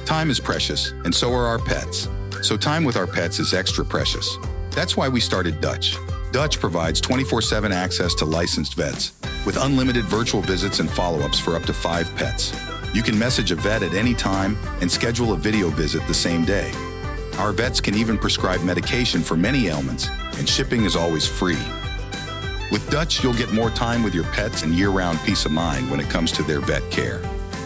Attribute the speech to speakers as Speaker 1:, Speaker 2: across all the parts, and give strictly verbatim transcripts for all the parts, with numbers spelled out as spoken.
Speaker 1: Time is precious, and so are our pets. So time with our pets is extra precious. That's why we started Dutch. Dutch provides twenty-four seven access to licensed vets with unlimited virtual visits and follow-ups for up to five pets. You can message a vet at any time and schedule a video visit the same day. Our vets can even prescribe medication for many ailments, and shipping is always free. With Dutch, you'll get more time with your pets and year-round peace of mind when it comes to their vet care.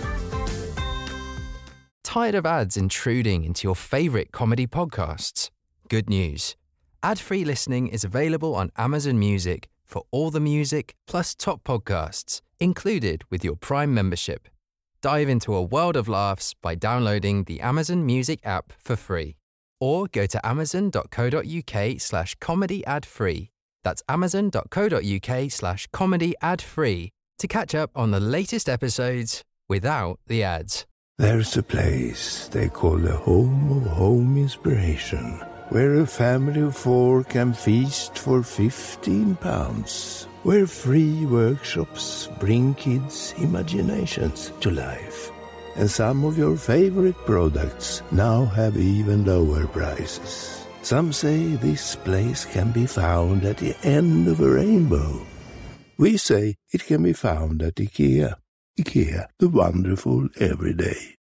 Speaker 2: Tired of ads intruding into your favourite comedy podcasts? Good news. Ad-free listening is available on Amazon Music for all the music plus top podcasts, included with your Prime membership. Dive into a world of laughs by downloading the Amazon Music app for free. Or go to amazon.co.uk slash comedy ad free. That's amazon.co.uk slash comedy ad free to catch up on the latest episodes without the ads.
Speaker 3: There's a place they call the home of home inspiration, where a family of four can feast for fifteen pounds, where free workshops bring kids' imaginations to life. And some of your favorite products now have even lower prices. Some say this place can be found at the end of a rainbow. We say it can be found at IKEA. IKEA, the wonderful everyday.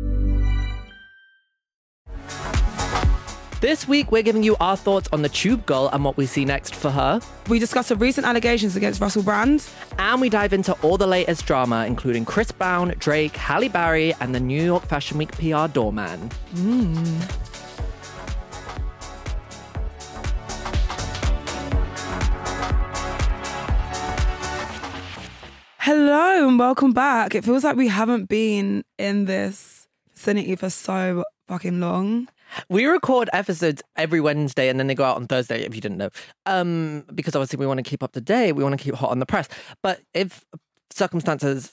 Speaker 4: This week, we're giving you our thoughts on the Tube Girl and what we see next for her.
Speaker 5: We discuss the recent allegations against Russell Brand.
Speaker 4: And we dive into all the latest drama, including Chris Brown, Drake, Halle Berry, and the New York Fashion Week P R doorman.
Speaker 5: Mm. Hello and welcome back. It feels like we haven't been in this vicinity for so fucking long.
Speaker 4: We record episodes every Wednesday and then they go out on Thursday, if you didn't know. Um, because obviously we want to keep up to date. We want to keep hot on the press. But if circumstances,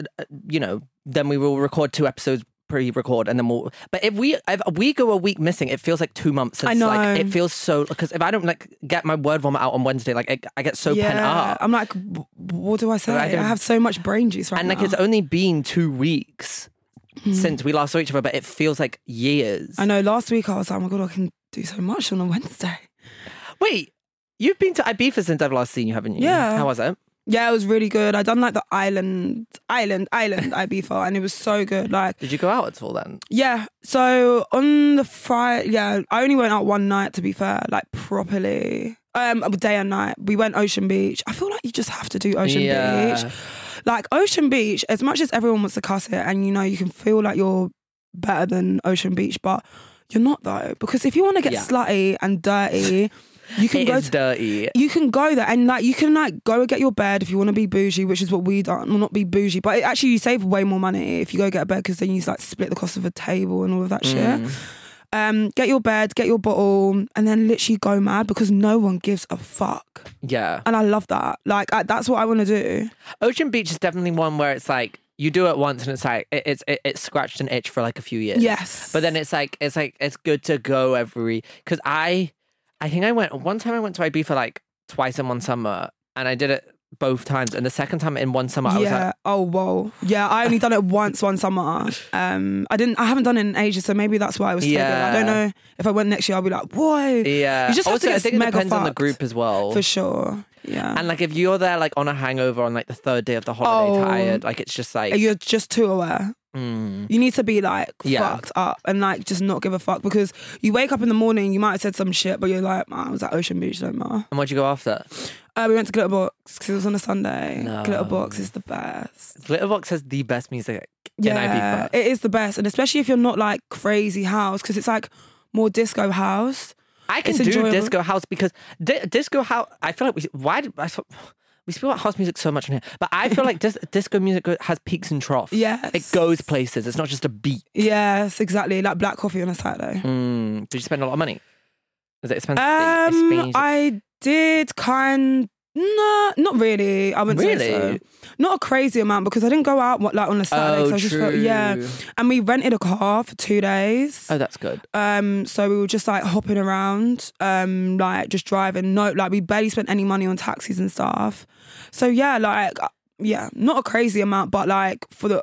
Speaker 4: you know, then we will record two episodes pre-record and then we'll... But if we if we go a week missing, it feels like two months. It's
Speaker 5: I know.
Speaker 4: Like, it feels so... Because if I don't like get my word vomit out on Wednesday, like I, I get so
Speaker 5: yeah,
Speaker 4: pent up.
Speaker 5: I'm like, what do I say? I, I have so much brain juice right
Speaker 4: and
Speaker 5: now.
Speaker 4: And like it's only been two weeks mm. since we last saw each other, but it feels like years.
Speaker 5: I know. Last week I was like, oh my God, I can do so much on a Wednesday.
Speaker 4: Wait, you've been to Ibiza since I've last seen you, haven't you?
Speaker 5: Yeah.
Speaker 4: How was it?
Speaker 5: Yeah, it was really good. I done like the island, island, island Ibiza, and it was so good. Like,
Speaker 4: did you go out at all then?
Speaker 5: Yeah. So on the Friday, yeah, I only went out one night to be fair, like properly. Um, day and night. We went Ocean Beach. I feel like you just have to do Ocean
Speaker 4: yeah.
Speaker 5: Beach. Like Ocean Beach, as much as everyone wants to cuss it, and you know you can feel like you're better than Ocean Beach, but you're not though, because if you want to get yeah. slutty and dirty. You can
Speaker 4: it
Speaker 5: go
Speaker 4: is
Speaker 5: to,
Speaker 4: dirty.
Speaker 5: You can go there and like you can like go and get your bed if you want to be bougie, which is what we done. Well, not be bougie, but it, actually you save way more money if you go get a bed because then you like split the cost of a table and all of that mm. shit. Um, get your bed, get your bottle, and then literally go mad because no one gives a fuck.
Speaker 4: Yeah,
Speaker 5: and I love that. Like I, that's what I want to do.
Speaker 4: Ocean Beach is definitely one where it's like. You do it once and it's like it, it's it, it's scratched an itch for like a few years.
Speaker 5: Yes,
Speaker 4: but then it's like it's like it's good to go every because I. I think I went, one time I went to Ibiza like twice in one summer and I did it both times. And the second time in one summer, I
Speaker 5: yeah.
Speaker 4: was like...
Speaker 5: Oh, whoa. Yeah, I only done it once one summer. Um, I didn't, I haven't done it in ages, so maybe that's why I was so
Speaker 4: yeah.
Speaker 5: good. I don't know if I went next year, I'll be like, whoa.
Speaker 4: Yeah.
Speaker 5: You just have
Speaker 4: also,
Speaker 5: to get
Speaker 4: I think it
Speaker 5: mega
Speaker 4: depends
Speaker 5: fucked.
Speaker 4: on the group as well.
Speaker 5: For sure. Yeah.
Speaker 4: And like if you're there like on a hangover on like the third day of the holiday
Speaker 5: oh,
Speaker 4: tired, like it's just like...
Speaker 5: You're just too aware.
Speaker 4: Mm.
Speaker 5: You need to be like
Speaker 4: yeah.
Speaker 5: fucked up and like just not give a fuck because you wake up in the morning, you might have said some shit, but you're like, oh, I was at Ocean Beach, don't matter.
Speaker 4: And what'd you go after?
Speaker 5: Uh, we went to Glitterbox because it was on a Sunday.
Speaker 4: No.
Speaker 5: Glitterbox is the best.
Speaker 4: Glitterbox has the best music
Speaker 5: yeah,
Speaker 4: in Ibiza.
Speaker 5: It is the best, and especially if you're not like crazy house because it's like more disco house.
Speaker 4: I can
Speaker 5: it's
Speaker 4: do
Speaker 5: enjoyable.
Speaker 4: disco house because di- disco house. I feel like we why did I thought. We speak about house music so much in here, but I feel like dis- disco music has peaks and troughs.
Speaker 5: Yes.
Speaker 4: It goes places. It's not just a beat.
Speaker 5: Yes, exactly. Like black coffee on a Saturday.
Speaker 4: Mm. Did you spend a lot of money? Is it expensive?
Speaker 5: Um,
Speaker 4: expensive?
Speaker 5: I did kind... No, not really. I wouldn't
Speaker 4: really?
Speaker 5: say so. Not a crazy amount because I didn't go out like on a Saturday.
Speaker 4: Oh,
Speaker 5: so I just
Speaker 4: true.
Speaker 5: felt, yeah. And we rented a car for two days.
Speaker 4: Oh, that's good.
Speaker 5: Um, so we were just like hopping around, um, like just driving. No, like we barely spent any money on taxis and stuff. So yeah, like yeah, not a crazy amount, but like for the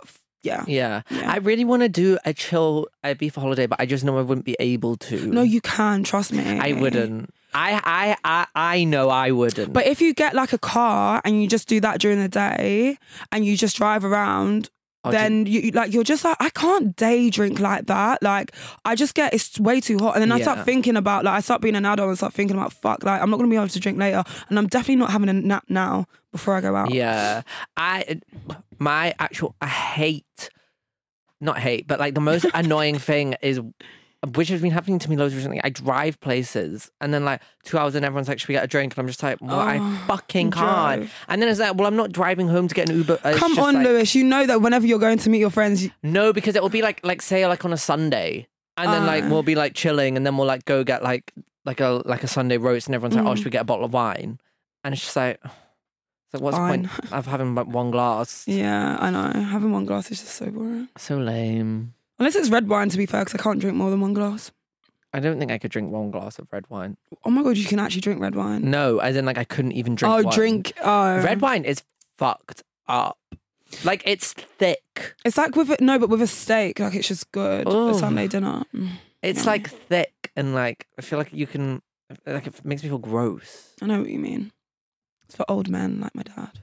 Speaker 5: Yeah.
Speaker 4: Yeah.
Speaker 5: Yeah.
Speaker 4: I really want to do a chill Ibiza holiday, but I just know I wouldn't be able to.
Speaker 5: No, you can, trust me.
Speaker 4: I wouldn't. I, I, I, I know I wouldn't.
Speaker 5: But if you get like a car and you just do that during the day and you just drive around,
Speaker 4: Oh,
Speaker 5: then you you- like you're just like, I can't day drink like that. Like I just get, it's way too hot. And then I
Speaker 4: Yeah.
Speaker 5: start thinking about, like I start being an adult and start thinking about, fuck, like I'm not going to be able to drink later. And I'm definitely not having a nap now before I go out.
Speaker 4: Yeah. I, my actual, I hate, not hate, but like the most annoying thing is, which has been happening to me loads recently. I drive places and then like two hours in, everyone's like, should we get a drink? And I'm just like, well,
Speaker 5: Oh,
Speaker 4: I fucking can't.
Speaker 5: drive.
Speaker 4: And then it's like, well, I'm not driving home to get an Uber. It's
Speaker 5: Come
Speaker 4: just
Speaker 5: on,
Speaker 4: like,
Speaker 5: Lewis. You know that whenever you're going to meet your friends, you-
Speaker 4: No, because it will be like, like say like on a Sunday. And then like
Speaker 5: Ah.
Speaker 4: we'll be like chilling and then we'll like go get like, like a, like a Sunday roast and everyone's like, oh,
Speaker 5: Mm.
Speaker 4: should we get a bottle of wine? And it's just like, it's like what's
Speaker 5: Fine.
Speaker 4: the point of having like one glass?
Speaker 5: yeah, I know. Having one glass is just so boring.
Speaker 4: So lame.
Speaker 5: Unless it's red wine, to be fair, because I can't drink more than one glass.
Speaker 4: I don't think I could drink one glass of red wine.
Speaker 5: Oh my God, you can actually drink red wine.
Speaker 4: No, as in like I couldn't even drink
Speaker 5: oh,
Speaker 4: wine.
Speaker 5: drink. Oh.
Speaker 4: Red wine is fucked up. Like it's thick.
Speaker 5: It's like with it, no, but with a steak, like it's just good.
Speaker 4: Oh.
Speaker 5: A Sunday dinner. Mm.
Speaker 4: It's
Speaker 5: Yeah.
Speaker 4: like thick and like I feel like you can like it makes me feel gross.
Speaker 5: I know what you mean. It's for old men like my dad.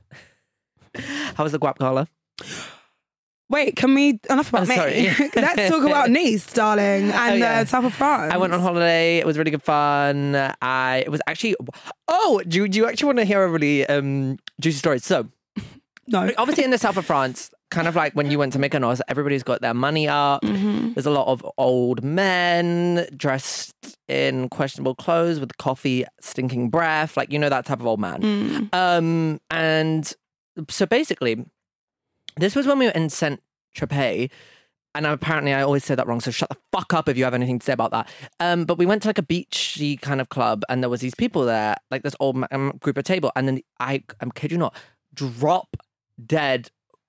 Speaker 4: How was the guap gala?
Speaker 5: Wait, can we, enough about
Speaker 4: Oh,
Speaker 5: me.
Speaker 4: sorry.
Speaker 5: Let's talk about Nice, darling, and
Speaker 4: Oh, yeah.
Speaker 5: the south of France.
Speaker 4: I went on holiday. It was really good fun. I it was actually oh, do you, do you actually want to hear a really um juicy story? So
Speaker 5: No.
Speaker 4: obviously in the south of France, kind of like when you went to Mykonos, everybody's got their money up.
Speaker 5: Mhm.
Speaker 4: There's a lot of old men dressed in questionable clothes with coffee, stinking breath, like you know that type of old man.
Speaker 5: Mm.
Speaker 4: Um, and so basically, this was when we were in Saint Tropez. And apparently I always say that wrong, so shut the fuck up if you have anything to say about that. Um, but we went to like a beachy kind of club and there was these people there, like this old um, group of table. And then I, I'm kid you not, drop dead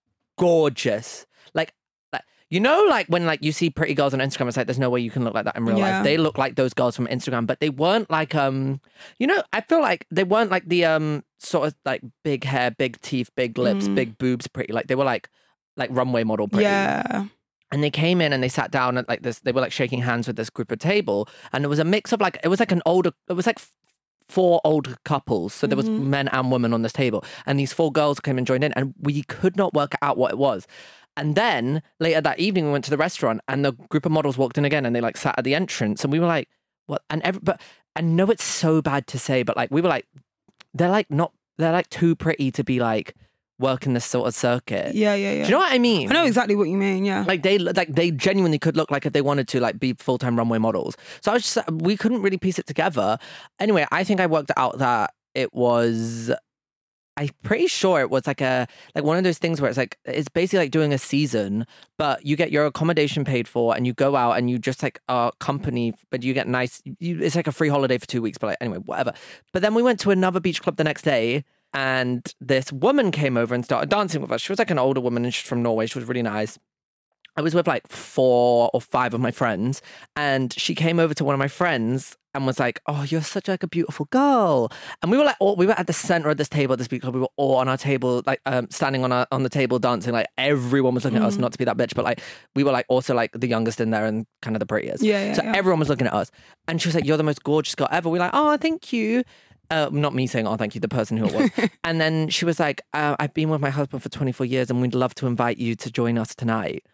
Speaker 4: gorgeous. Like, like, you know, like when like you see pretty girls on Instagram, it's like, there's no way you can look like that in real
Speaker 5: Yeah.
Speaker 4: life. They look like those girls from Instagram, but they weren't like, um, you know, I feel like they weren't like the um sort of like big hair, big teeth, big lips,
Speaker 5: Mm.
Speaker 4: big boobs pretty. Like they were like, like runway model pretty.
Speaker 5: Yeah.
Speaker 4: And they came in and they sat down at like this, they were like shaking hands with this group of table. And it was a mix of like, it was like an older, it was like f- four older couples. So there was
Speaker 5: Mhm.
Speaker 4: men and women on this table. And these four girls came and joined in and we could not work out what it was. And then later that evening, we went to the restaurant and the group of models walked in again and they like sat at the entrance and we were like, what? And every, but I know it's so bad to say, but like, we were like, they're like not, they're like too pretty to be like working this sort of circuit.
Speaker 5: Yeah, yeah, yeah.
Speaker 4: Do you know what I mean?
Speaker 5: I know exactly what you mean, yeah.
Speaker 4: Like they like they genuinely could look like if they wanted to like be full time runway models. So I was just we couldn't really piece it together. Anyway, I think I worked out that it was. I'm pretty sure it was like a like one of those things where it's like it's basically like doing a season, but you get your accommodation paid for and you go out and you just like a company, but you get nice. You, it's like a free holiday for two weeks. But like anyway, whatever. But then we went to another beach club the next day. And this woman came over and started dancing with us. She was like an older woman and she's from Norway. She was really nice. I was with like four or five of my friends and she came over to one of my friends and was like, oh, you're such like a beautiful girl. And we were like, all, we were at the center of this table at this beach club. We were all on our table, like um, standing on our, on the table dancing. Like everyone was looking at us, not to be that bitch, but like we were like also like the youngest in there and kind of the prettiest.
Speaker 5: Yeah, yeah,
Speaker 4: so
Speaker 5: yeah.
Speaker 4: everyone was looking at us. And she was like, you're the most gorgeous girl ever. We were like, oh, thank you. Uh, not me saying, oh, thank you, the person who it was. And then she was like, uh, I've been with my husband for twenty-four years and we'd love to invite you to join us tonight.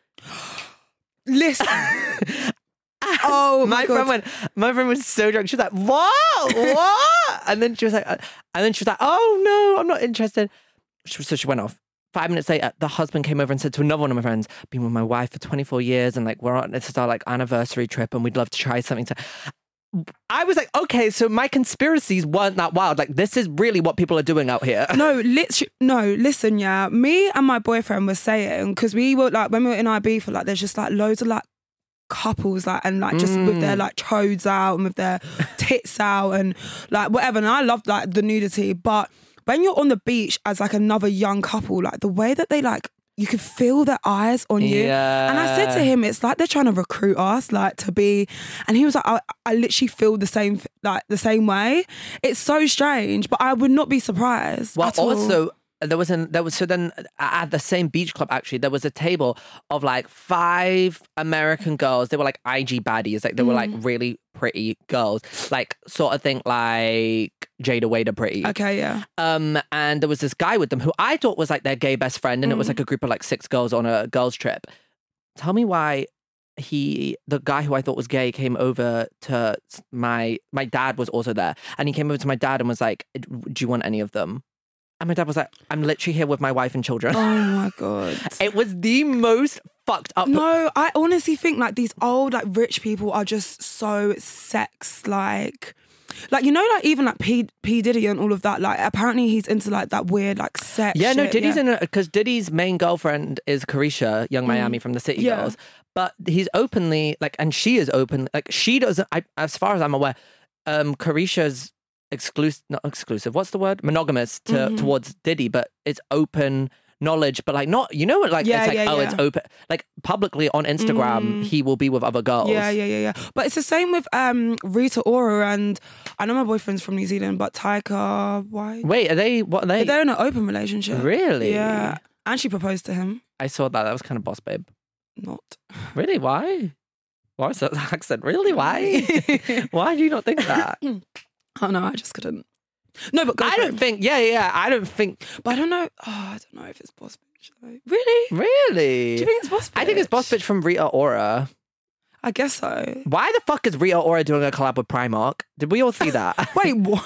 Speaker 5: Listen. Oh my
Speaker 4: my
Speaker 5: God.
Speaker 4: friend went, my friend was so drunk. She was like, what? What? And then she was like, uh, and then she was like, oh no, I'm not interested. She, so she went off. Five minutes later, the husband came over and said to another one of my friends, been with my wife for twenty-four years and like we're on, this is our like anniversary trip and we'd love to try something. To... I was like, okay, so my conspiracies weren't that wild. Like, this is really what people are doing out here.
Speaker 5: No, lit- no, listen, yeah. Me and my boyfriend were saying, because we were like, when we were in Ibiza, like, there's just like loads of like couples, like, and like just with their like chodes out and with their tits out and like whatever. And I loved like the nudity. But when you're on the beach as like another young couple, like the way that they like, you could feel their eyes on you.
Speaker 4: Yeah.
Speaker 5: And I said to him, it's like they're trying to recruit us, like to be, and he was like, I, I literally feel the same, like the same way. It's so strange, but I would not be surprised.
Speaker 4: Well,
Speaker 5: at all.
Speaker 4: also, there was an there was so then at the same beach club actually there was a table of like five American girls. They were like I G baddies, like they were like really pretty girls, like sort of think like Jada Wader pretty.
Speaker 5: Okay, yeah.
Speaker 4: Um, and there was this guy with them who I thought was like their gay best friend, and mm. it was like a group of like six girls on a girls trip. Tell me why he, the guy who I thought was gay, came over to my my dad was also there, and he came over to my dad and was like, "Do you want any of them?" And my dad was like, I'm literally here with my wife and children.
Speaker 5: Oh my God.
Speaker 4: It was the most fucked up.
Speaker 5: No, I honestly think like these old, like rich people are just so sex like. Like, you know, like even like P, P Diddy and all of that, like apparently he's into like that weird like sex
Speaker 4: Yeah,
Speaker 5: shit.
Speaker 4: no, Diddy's
Speaker 5: yeah.
Speaker 4: in it because Diddy's main girlfriend is Carisha, Young Miami mm. from the City
Speaker 5: yeah.
Speaker 4: Girls. But he's openly, like, and she is open, like she doesn't, I, as far as I'm aware, um, Carisha's exclusive, not exclusive, what's the word? Monogamous to, mm-hmm. towards Diddy, but it's open knowledge, but like not, you know what, like
Speaker 5: yeah,
Speaker 4: it's like,
Speaker 5: yeah,
Speaker 4: oh,
Speaker 5: yeah.
Speaker 4: it's open, like publicly on Instagram, mm. he will be with other girls.
Speaker 5: Yeah, yeah, yeah, yeah. But it's the same with um Rita Ora, and I know my boyfriend's from New Zealand, but Taika, why?
Speaker 4: Wait, are they, what are they?
Speaker 5: They're in an open relationship.
Speaker 4: Really?
Speaker 5: Yeah. And she proposed to him.
Speaker 4: I saw that, that was kind of boss babe.
Speaker 5: Not.
Speaker 4: Really, why? Why was that accent? Really, why? Why do you not think that?
Speaker 5: Oh no, I just couldn't. No, but go
Speaker 4: I
Speaker 5: for
Speaker 4: don't
Speaker 5: it.
Speaker 4: think. Yeah, yeah. I don't think.
Speaker 5: But I don't know. Oh, I don't know if it's Boss Bitch though. Really?
Speaker 4: Really?
Speaker 5: Do you think it's Boss Bitch?
Speaker 4: I think it's Boss Bitch from Rita Ora.
Speaker 5: I guess so.
Speaker 4: Why the fuck is Rita Ora doing a collab with Primark? Did we all see that?
Speaker 5: Wait, what?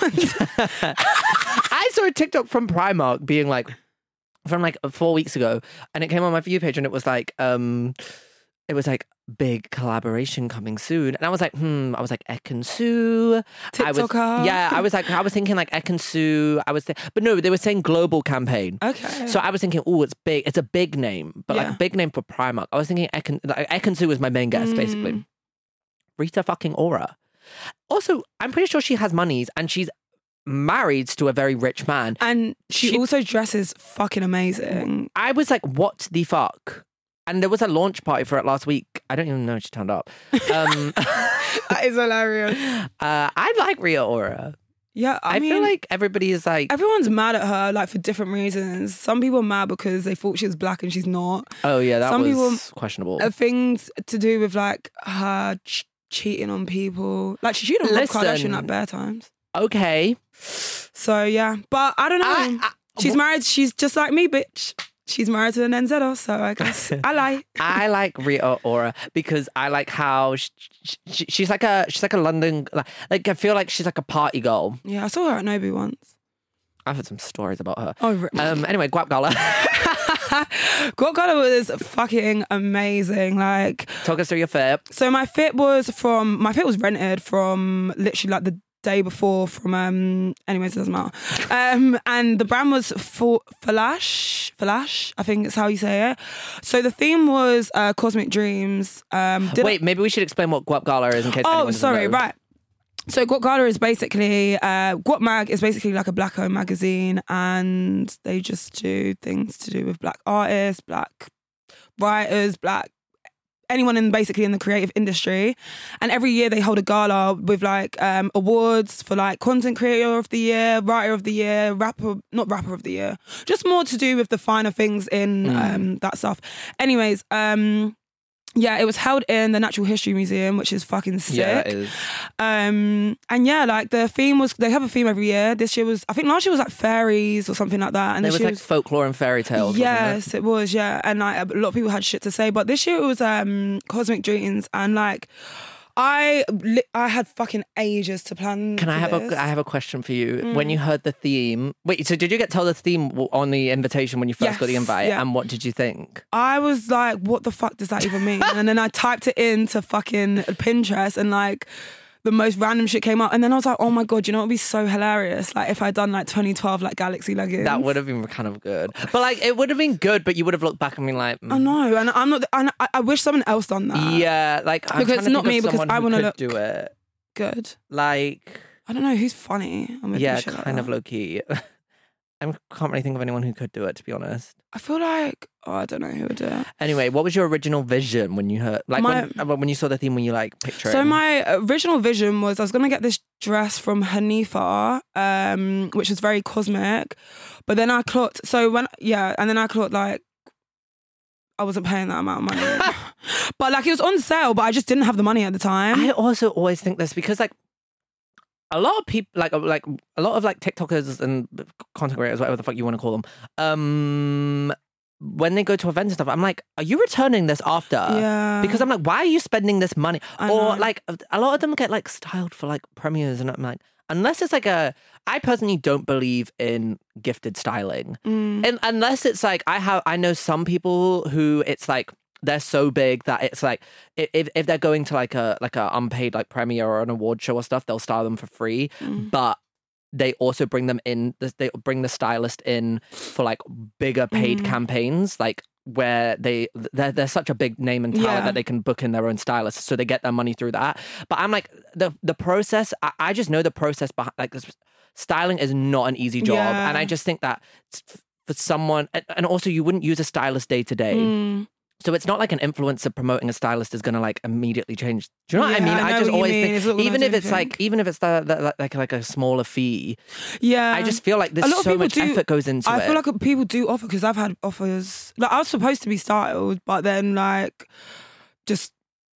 Speaker 4: I saw a TikTok from Primark being like, from like four weeks ago, and it came on my view page, and it was like, um, it was like big collaboration coming soon, and I was like, hmm. I was like Ekansu.
Speaker 5: TikToker.
Speaker 4: I was, yeah, I was like, I was thinking like Ekansu. I was, th- but no, they were saying global campaign.
Speaker 5: Okay.
Speaker 4: So I was thinking, oh, it's big. It's a big name, but
Speaker 5: Yeah.
Speaker 4: like a big name for Primark. I was thinking Ekan, like, Ekansu was my main guess,
Speaker 5: Mm.
Speaker 4: basically. Rita fucking Ora. Also, I'm pretty sure she has monies, and she's married to a very rich man.
Speaker 5: And she,
Speaker 4: She-
Speaker 5: also dresses fucking amazing.
Speaker 4: I was like, what the fuck? And there was a launch party for it last week. I don't even know if she turned up. Um,
Speaker 5: That is hilarious.
Speaker 4: uh, I like Rita Ora.
Speaker 5: Yeah, I,
Speaker 4: I,
Speaker 5: mean,
Speaker 4: feel like everybody is like,
Speaker 5: everyone's mad at her, like for different reasons. Some people are mad because they thought she was black and she's not.
Speaker 4: oh yeah, that
Speaker 5: some
Speaker 4: was
Speaker 5: people-
Speaker 4: questionable.
Speaker 5: Uh, things to do with like her ch- cheating on people. Like she cheated on Rob
Speaker 4: Listen.
Speaker 5: Kardashian at bare times.
Speaker 4: Okay.
Speaker 5: So yeah, but I don't know.
Speaker 4: I- I-
Speaker 5: she's married. She's just like me, bitch. She's married to an N Z O, so I guess I like.
Speaker 4: I like Rita Ora because I like how she, she, she's like a she's like a London like, like I feel like she's like a party girl.
Speaker 5: Yeah, I saw her at Nobu once.
Speaker 4: I've heard some stories about her.
Speaker 5: Oh, re-
Speaker 4: Um. Anyway, Guap Gala.
Speaker 5: Guap Gala was fucking amazing. Like,
Speaker 4: Talk us through your fit.
Speaker 5: so my fit was from my fit was rented from literally like the day before from um anyways it doesn't matter um and the brand was for Flash Flash I think it's how you say it. So the theme was uh Cosmic Dreams. um did
Speaker 4: Wait, maybe we should explain what Guap Gala is in case. anyone
Speaker 5: oh
Speaker 4: doesn't
Speaker 5: sorry
Speaker 4: know.
Speaker 5: right so Guap Gala is basically uh Guap Mag is basically like a black owned magazine, and they just do things to do with black artists, black writers, black anyone in basically in the creative industry. And every year they hold a gala with like um awards for like content creator of the year, writer of the year, rapper not rapper of the year, just more to do with the finer things in
Speaker 4: Mm.
Speaker 5: um that stuff. Anyways, um yeah, it was held in the Natural History Museum, which is fucking sick.
Speaker 4: Yeah, it is.
Speaker 5: Um, and yeah, like the theme was, they have a theme every year. This year was, I think last year was like fairies or something like that. And
Speaker 4: It
Speaker 5: this
Speaker 4: was
Speaker 5: year
Speaker 4: like folklore and fairy tales. wasn't
Speaker 5: yes, it? was, yeah. And like a lot of people had shit to say. But this year it was um Cosmic Dreams, and like I li- I had fucking ages to plan.
Speaker 4: Can I
Speaker 5: for
Speaker 4: have
Speaker 5: this.
Speaker 4: a I have a question for you?
Speaker 5: Mm.
Speaker 4: When you heard the theme, wait, so did you get told the theme w- on the invitation when you first got the
Speaker 5: Yes,
Speaker 4: invite?
Speaker 5: yeah.
Speaker 4: And what did you think?
Speaker 5: I was like, what the fuck does that even mean? And then I typed it into fucking Pinterest, and like the most random shit came up. And then I was like, oh my God, you know what would be so hilarious? Like if I'd done like twenty twelve like Galaxy leggings.
Speaker 4: That would have been kind of good. But like, it would have been good, but you would have looked back and been like,
Speaker 5: I
Speaker 4: mm,
Speaker 5: know, and I'm not. And I, I wish someone else done that.
Speaker 4: yeah, like, I'm
Speaker 5: Because
Speaker 4: trying to
Speaker 5: not
Speaker 4: think
Speaker 5: me,
Speaker 4: of
Speaker 5: because
Speaker 4: someone
Speaker 5: I
Speaker 4: who
Speaker 5: wanna
Speaker 4: could
Speaker 5: look-
Speaker 4: do it.
Speaker 5: Good.
Speaker 4: Like,
Speaker 5: I don't know who's funny. I'm gonna do
Speaker 4: yeah,
Speaker 5: shit like
Speaker 4: kind of
Speaker 5: that.
Speaker 4: low key. I can't really think of anyone who could do it, to be honest.
Speaker 5: I feel like, oh, I don't know who would do it.
Speaker 4: Anyway, what was your original vision when you heard, like
Speaker 5: My-
Speaker 4: when, when you saw the theme, when you like picture
Speaker 5: So
Speaker 4: it?
Speaker 5: my original vision was I was going to get this dress from Hanifa, um, which was very cosmic. But then I clocked, so when, yeah, and then I clocked like, I wasn't paying that amount of money. But like it was on sale, but I just didn't have the money at the time.
Speaker 4: I also always think this because like a lot of people, like like a lot of like TikTokers and content creators, whatever the fuck you want to call them, um, when they go to events and stuff, I'm like, are you returning this after?
Speaker 5: Yeah.
Speaker 4: Because I'm like, why are you spending this money?
Speaker 5: I
Speaker 4: Or
Speaker 5: know.
Speaker 4: like a lot of them get like styled for like premieres, and I'm like, unless it's like a, I personally don't believe in gifted styling,
Speaker 5: Mm.
Speaker 4: and unless it's like I have, I know some people who it's like. They're so big that it's like if if they're going to like a like a unpaid like premiere or an award show or stuff, they'll style them for free.
Speaker 5: Mm.
Speaker 4: But they also bring them in. They bring the stylist in for like bigger paid
Speaker 5: Mm.
Speaker 4: campaigns, like where they they're, they're such a big name and talent
Speaker 5: Yeah.
Speaker 4: that they can book in their own stylist, so they get their money through that. But I'm like the the process. I, I just know the process behind like this, styling is not an easy job,
Speaker 5: Yeah.
Speaker 4: and I just think that for someone, and, and also you wouldn't use a stylist day to day.
Speaker 5: Mm.
Speaker 4: So it's not like an influencer promoting a stylist is going to like immediately change. Do you know what I
Speaker 5: Yeah,
Speaker 4: mean?
Speaker 5: I know
Speaker 4: just
Speaker 5: what you
Speaker 4: always
Speaker 5: mean. It's not
Speaker 4: think,
Speaker 5: gonna
Speaker 4: even
Speaker 5: do
Speaker 4: if it's
Speaker 5: anything.
Speaker 4: like, even if it's the, the, like like a smaller fee,
Speaker 5: Yeah.
Speaker 4: I just feel like
Speaker 5: A
Speaker 4: there's
Speaker 5: lot of
Speaker 4: so
Speaker 5: people
Speaker 4: much
Speaker 5: do-
Speaker 4: effort goes into
Speaker 5: I
Speaker 4: it.
Speaker 5: feel like people do offer, because I've had offers. Like I was supposed to be styled, but then like just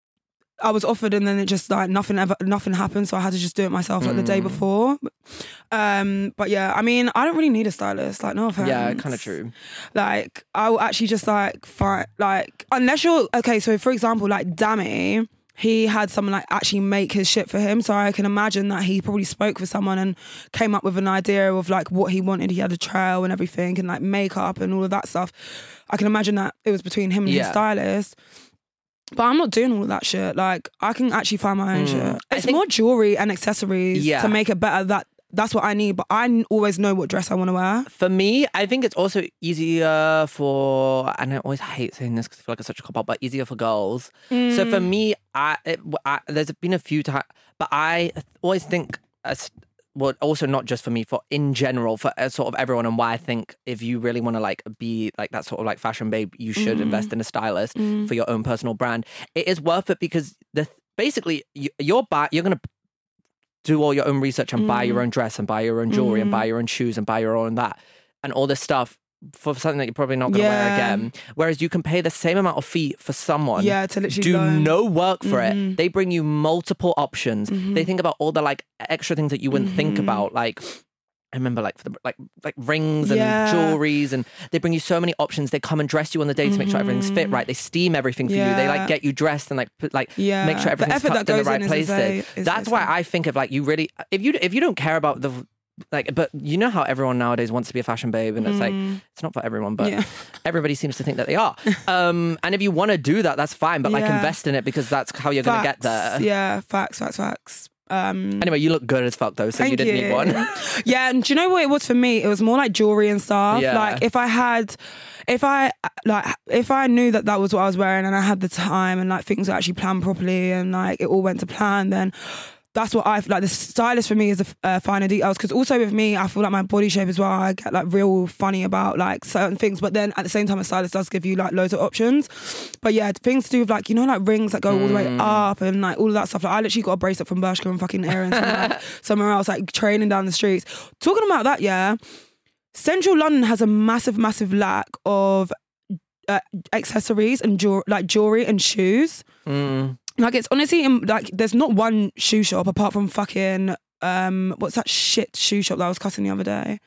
Speaker 5: I was offered, and then it just like nothing ever nothing happened, so I had to just do it myself like the day
Speaker 4: Mm.
Speaker 5: before. Um, but yeah, I mean, I don't really need a stylist. Like no offense.
Speaker 4: yeah, kind of true.
Speaker 5: Like I will actually just like find like unless you're okay. So for example, like Dammy. He had someone like actually make his shit for him. So I can imagine that he probably spoke with someone and came up with an idea of like what he wanted. He had a trail and everything and like makeup and all of that stuff. I can imagine that it was between him and his
Speaker 4: Yeah.
Speaker 5: stylist. But I'm not doing all of that shit. Like I can actually find my own
Speaker 4: Mm.
Speaker 5: shit.
Speaker 4: I
Speaker 5: It's
Speaker 4: think-
Speaker 5: more jewelry and accessories
Speaker 4: Yeah.
Speaker 5: to make it better. That that's what I need. But I n- always know what dress I want to wear.
Speaker 4: For me, I think it's also easier for, and I always hate saying this because I feel like it's such a cop-out, but easier for girls. So for me, I, it, I there's been a few times, but I always think, as, well, also not just for me, for in general, for uh, sort of everyone, and why I think if you really want to like be like that sort of like fashion babe, you should invest in a stylist for your own personal brand. It is worth it because the basically you, you're buy, you're gonna do all your own research and buy your own dress and buy your own jewelry and buy your own shoes and buy your own that and all this stuff for something that you're probably not going to wear
Speaker 5: Yeah.
Speaker 4: again. Whereas you can pay the same amount of fee for someone.
Speaker 5: Yeah, to literally
Speaker 4: do
Speaker 5: learn.
Speaker 4: no work for it. They bring you multiple options. They think about all the like extra things that you wouldn't think about, like. I remember like for the, like like rings and
Speaker 5: Yeah.
Speaker 4: jewelries, and they bring you so many options. They come and dress you on the day to make sure everything's fit right. They steam everything for you. They like
Speaker 5: Yeah.
Speaker 4: get you dressed and like put, like
Speaker 5: Yeah.
Speaker 4: make sure
Speaker 5: The
Speaker 4: everything's
Speaker 5: effort
Speaker 4: tucked
Speaker 5: that
Speaker 4: in the
Speaker 5: goes
Speaker 4: right
Speaker 5: in is
Speaker 4: places.
Speaker 5: insane- is
Speaker 4: That's why
Speaker 5: insane.
Speaker 4: I think of like you really if you if you don't care about the like, but you know how everyone nowadays wants to be a fashion babe, and it's like it's not for everyone, but
Speaker 5: Yeah.
Speaker 4: everybody seems to think that they are. Um, and if you want to do that, that's fine. But like
Speaker 5: Yeah.
Speaker 4: invest in it because that's how you're gonna get
Speaker 5: Facts.
Speaker 4: there.
Speaker 5: Yeah, facts, facts, facts. Um,
Speaker 4: Anyway, you look good as fuck though, so
Speaker 5: Thank
Speaker 4: you didn't need one.
Speaker 5: Yeah, and do you know what it was for me? It was more like jewelry and stuff.
Speaker 4: Yeah.
Speaker 5: Like if I had, if I like, if I knew that that was what I was wearing and I had the time and like things were actually planned properly and like it all went to plan, then that's what I like. The stylist for me is the uh, finer details, because also with me, I feel like my body shape as well. I get like real funny about like certain things, but then at the same time, a stylist does give you like loads of options. But yeah, things to do with like you know like rings that go all the way up and like all of that stuff. Like I literally got a bracelet from Bershka and fucking earrings from like, somewhere else, like training down the streets. Talking about that, yeah, Central London has a massive, massive lack of uh, accessories and jewelry, like jewelry and shoes.
Speaker 4: Mm.
Speaker 5: Like it's honestly in, like there's not one shoe shop apart from fucking um what's that shit shoe shop that I was cussing the other day.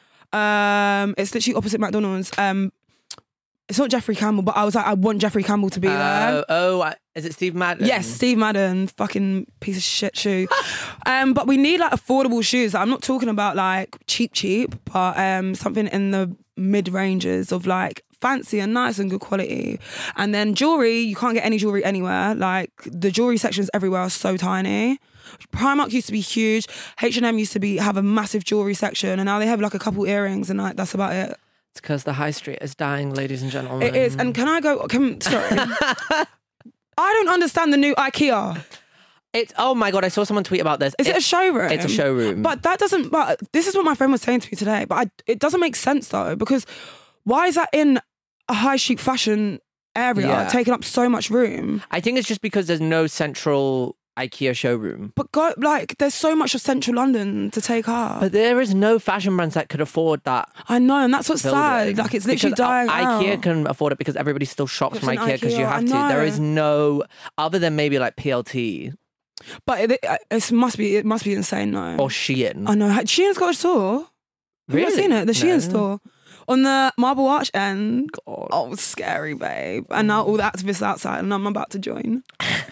Speaker 5: Um, it's literally opposite McDonald's. Um, it's not Jeffrey Campbell, but I was like, I want Jeffrey Campbell to be there.
Speaker 4: Oh, oh, I- is it Steve Madden?
Speaker 5: Yes, Steve Madden, fucking piece of shit shoe. um, but we need like affordable shoes. I'm not talking about like cheap, cheap, but um, something in the mid ranges of like fancy and nice and good quality. And then jewelry, you can't get any jewelry anywhere. Like the jewelry sections everywhere are so tiny. Primark used to be huge. H and M used to be have a massive jewelry section, and now they have like a couple earrings, and like that's about it.
Speaker 4: It's because the high street is dying, ladies and gentlemen.
Speaker 5: It is. And can I go? Can sorry. I don't understand the new IKEA.
Speaker 4: It's oh my god! I saw someone tweet about this.
Speaker 5: Is it, it a showroom?
Speaker 4: It's a showroom.
Speaker 5: But that doesn't. But this is what my friend was saying to me today. But I, it doesn't make sense though, because why is that in a high chic fashion area
Speaker 4: Yeah.
Speaker 5: taking up so much room?
Speaker 4: I think it's just because there's no central IKEA showroom.
Speaker 5: But go like, there's so much of central London to take up.
Speaker 4: But there is no fashion brands that could afford that.
Speaker 5: I know, and that's what's
Speaker 4: building.
Speaker 5: sad. Like it's literally
Speaker 4: Because
Speaker 5: dying out.
Speaker 4: IKEA can afford it because everybody still shops
Speaker 5: It's
Speaker 4: from
Speaker 5: an
Speaker 4: IKEA because you
Speaker 5: IKEA,
Speaker 4: have
Speaker 5: I
Speaker 4: to. There
Speaker 5: know.
Speaker 4: is no other than maybe like P L T
Speaker 5: But it, it must be it must be insane though.
Speaker 4: or Shein.
Speaker 5: I know. Shein's got a store. Have you not
Speaker 4: Really?
Speaker 5: seen it? The Shein
Speaker 4: No.
Speaker 5: store. On the Marble Arch end.
Speaker 4: God.
Speaker 5: Oh, scary, babe. And now all the activists outside and I'm about to join.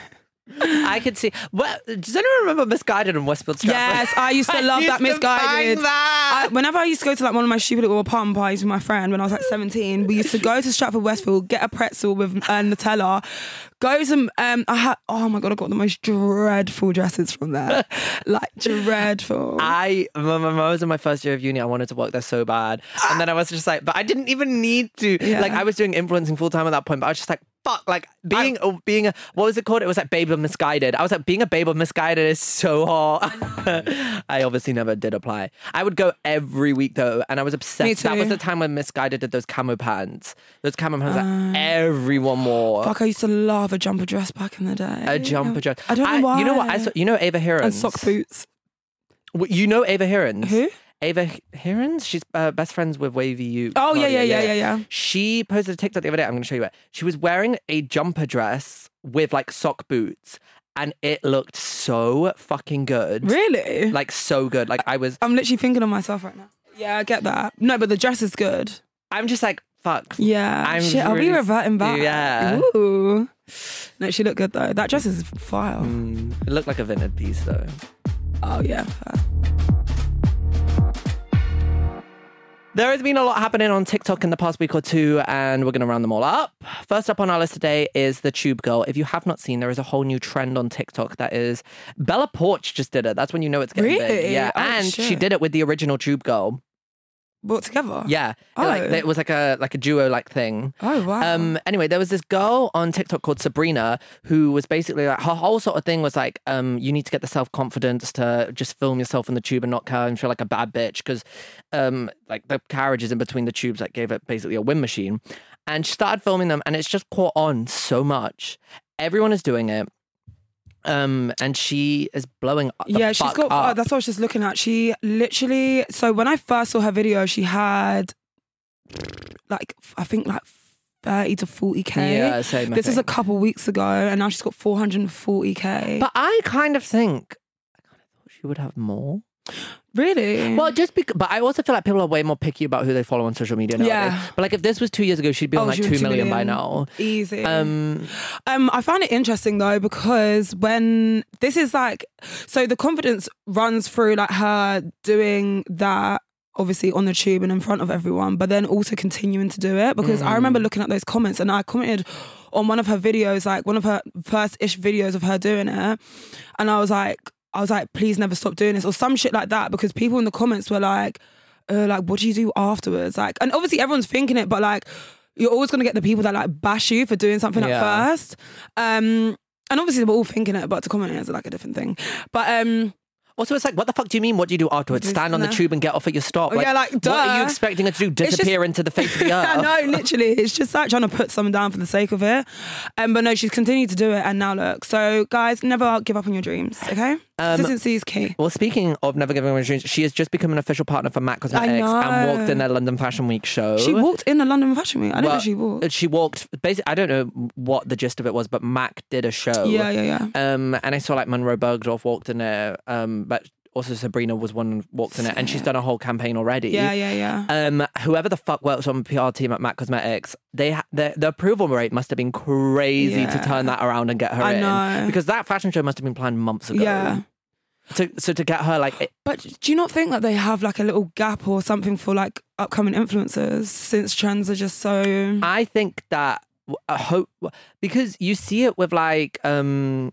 Speaker 4: I could see. Well, does anyone remember Misguided in Westfield Stratford?
Speaker 5: Yes, I used to
Speaker 4: I
Speaker 5: love
Speaker 4: used
Speaker 5: that
Speaker 4: to
Speaker 5: Misguided.
Speaker 4: bang that.
Speaker 5: I, whenever I used to go to like one of my stupid little apartment parties with my friend when I was like seventeen, we used to go to Stratford Westfield, get a pretzel with uh, Nutella, go to, um, I had, oh my God, I got the most dreadful dresses from there. Like, dreadful.
Speaker 4: I, when I was in my first year of uni, I wanted to work there so bad. And then I was just like, but I didn't even need to.
Speaker 5: Yeah.
Speaker 4: Like, I was doing influencing full time at that point, but I was just like, fuck, like being, I, being a, what was it called? It was like Babe of Misguided. I was like, being a Babe of Misguided is so hot. I, I obviously never did apply. I would go every week though, and I was obsessed.
Speaker 5: Me too.
Speaker 4: That was the time when Misguided did those camo pants. Those camo pants uh, that everyone wore.
Speaker 5: Fuck, I used to love a jumper dress back in the day.
Speaker 4: A jumper dress.
Speaker 5: I don't know
Speaker 4: I,
Speaker 5: why.
Speaker 4: You know what? I saw, you know Ava Hirons?
Speaker 5: And sock boots.
Speaker 4: You know Ava Hirons?
Speaker 5: Who?
Speaker 4: Ava Hirons? She's uh, best friends with Wavy U.
Speaker 5: Oh, yeah,
Speaker 4: Claudia,
Speaker 5: yeah, yeah, yeah, yeah.
Speaker 4: She posted a TikTok the other day. I'm going to show you it. She was wearing a jumper dress with like sock boots, and it looked so fucking good.
Speaker 5: Really?
Speaker 4: Like so good. Like I was.
Speaker 5: I'm literally thinking of myself right now. Yeah, I get that. No, but the dress is good.
Speaker 4: I'm just like fuck.
Speaker 5: Yeah.
Speaker 4: I'm
Speaker 5: Shit, are we
Speaker 4: really-
Speaker 5: reverting back?
Speaker 4: Yeah.
Speaker 5: Ooh. No, she looked good though. That dress is fire.
Speaker 4: Mm, it looked like a vintage piece though.
Speaker 5: Oh yeah. Fair.
Speaker 4: There has been a lot happening on TikTok in the past week or two, and we're going to round them all up. First up on our list today is the Tube Girl. If you have not seen, there is a whole new trend on TikTok that is Bella Porch just did it. That's when you know it's getting big.
Speaker 5: Really?
Speaker 4: Yeah,
Speaker 5: Oh,
Speaker 4: and she
Speaker 5: shit.
Speaker 4: did it with the original Tube Girl.
Speaker 5: Brought together.
Speaker 4: Yeah,
Speaker 5: Oh.
Speaker 4: like it was like a like a duo like thing.
Speaker 5: Oh wow.
Speaker 4: Um. Anyway, there was this girl on TikTok called Sabrina who was basically like her whole sort of thing was like, um, you need to get the self confidence to just film yourself in the tube and not care and feel like a bad bitch because, um, like the carriages in between the tubes like gave it basically a wind machine, and she started filming them and it's just caught on so much. Everyone is doing it. Um, and she is blowing up.
Speaker 5: yeah, she's got.
Speaker 4: up.
Speaker 5: Uh, that's what I was just looking at. She literally. So when I first saw her video, she had like I think like thirty to forty k.
Speaker 4: Yeah, same. I
Speaker 5: This is a
Speaker 4: think.
Speaker 5: couple weeks ago, and now she's got four hundred and forty k.
Speaker 4: But I kind of think I kind of thought she would have more.
Speaker 5: Really?
Speaker 4: Well, just because, but I also feel like people are way more picky about who they follow on social media nowadays.
Speaker 5: Yeah.
Speaker 4: But like if this was two years ago, she'd be on
Speaker 5: Oh,
Speaker 4: like
Speaker 5: she
Speaker 4: two
Speaker 5: was
Speaker 4: million,
Speaker 5: two
Speaker 4: by
Speaker 5: million.
Speaker 4: now.
Speaker 5: Easy.
Speaker 4: Um,
Speaker 5: Um, I find it interesting though because when this is like, so the confidence runs through like her doing that obviously on the tube and in front of everyone, but then also continuing to do it because I remember looking at those comments and I commented on one of her videos, like one of her first-ish videos of her doing it, and I was like, I was like, please never stop doing this or some shit like that because people in the comments were like, uh, like, what do you do afterwards? Like, and obviously everyone's thinking it, but like, you're always gonna get the people that like bash you for doing something
Speaker 4: Yeah.
Speaker 5: at first. Um, and obviously we're all thinking it, but to comment it is like a different thing. But um,
Speaker 4: also, it's like, what the fuck do you mean? What do you do afterwards?
Speaker 5: Just
Speaker 4: Stand on the
Speaker 5: nah.
Speaker 4: tube and get off at your stop?
Speaker 5: Oh, yeah, like,
Speaker 4: What are you
Speaker 5: duh.
Speaker 4: expecting her to do?
Speaker 5: just-
Speaker 4: Disappear into the face of the earth?
Speaker 5: I know, literally, it's just like trying to put someone down for the sake of it. Um, but no, she's continued to do it, and now look. So guys, never give up on your dreams, okay?
Speaker 4: Um,
Speaker 5: Consistency is key.
Speaker 4: Well, speaking of never giving away dreams, she has just become an official partner for MAC Cosmetics and
Speaker 5: know.
Speaker 4: walked in their London Fashion Week show.
Speaker 5: She walked in the London Fashion Week. I didn't
Speaker 4: Well,
Speaker 5: know she walked.
Speaker 4: She walked. Basically, I don't know what the gist of it was, but MAC did a show.
Speaker 5: Yeah, yeah, yeah.
Speaker 4: Um, and I saw like Monroe Bergdorf walked in there. Um, but also Sabrina was one walked in it, and she's done a whole campaign already.
Speaker 5: Yeah, yeah, yeah.
Speaker 4: Um, whoever the fuck works on the P R team at MAC Cosmetics, they ha- the, the approval rate must have been crazy to
Speaker 5: Yeah.
Speaker 4: turn that around and get her
Speaker 5: I
Speaker 4: in,
Speaker 5: know.
Speaker 4: because that fashion show must have been planned months ago.
Speaker 5: Yeah.
Speaker 4: So, so to get her like, it,
Speaker 5: But do you not think that they have like a little gap or something for like upcoming influencers since trends are just so...
Speaker 4: I think that I hope because you see it with like, um,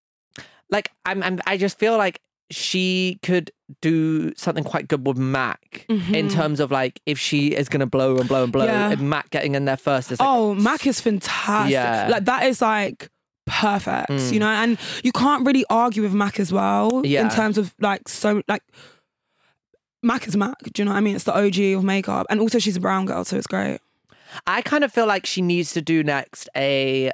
Speaker 4: like I'm, I'm I just feel like she could do something quite good with MAC in terms of like if she is gonna blow and blow and blow,
Speaker 5: Yeah.
Speaker 4: and MAC getting in there first is like,
Speaker 5: Oh, MAC is fantastic.
Speaker 4: Yeah.
Speaker 5: Like that is like perfect,
Speaker 4: Mm.
Speaker 5: you know, and you can't really argue with Mac as well
Speaker 4: Yeah.
Speaker 5: in terms of like so like Mac is Mac. Do you know what I mean? It's the O G of makeup, and also she's a brown girl, so it's great.
Speaker 4: I kind of feel like she needs to do next a.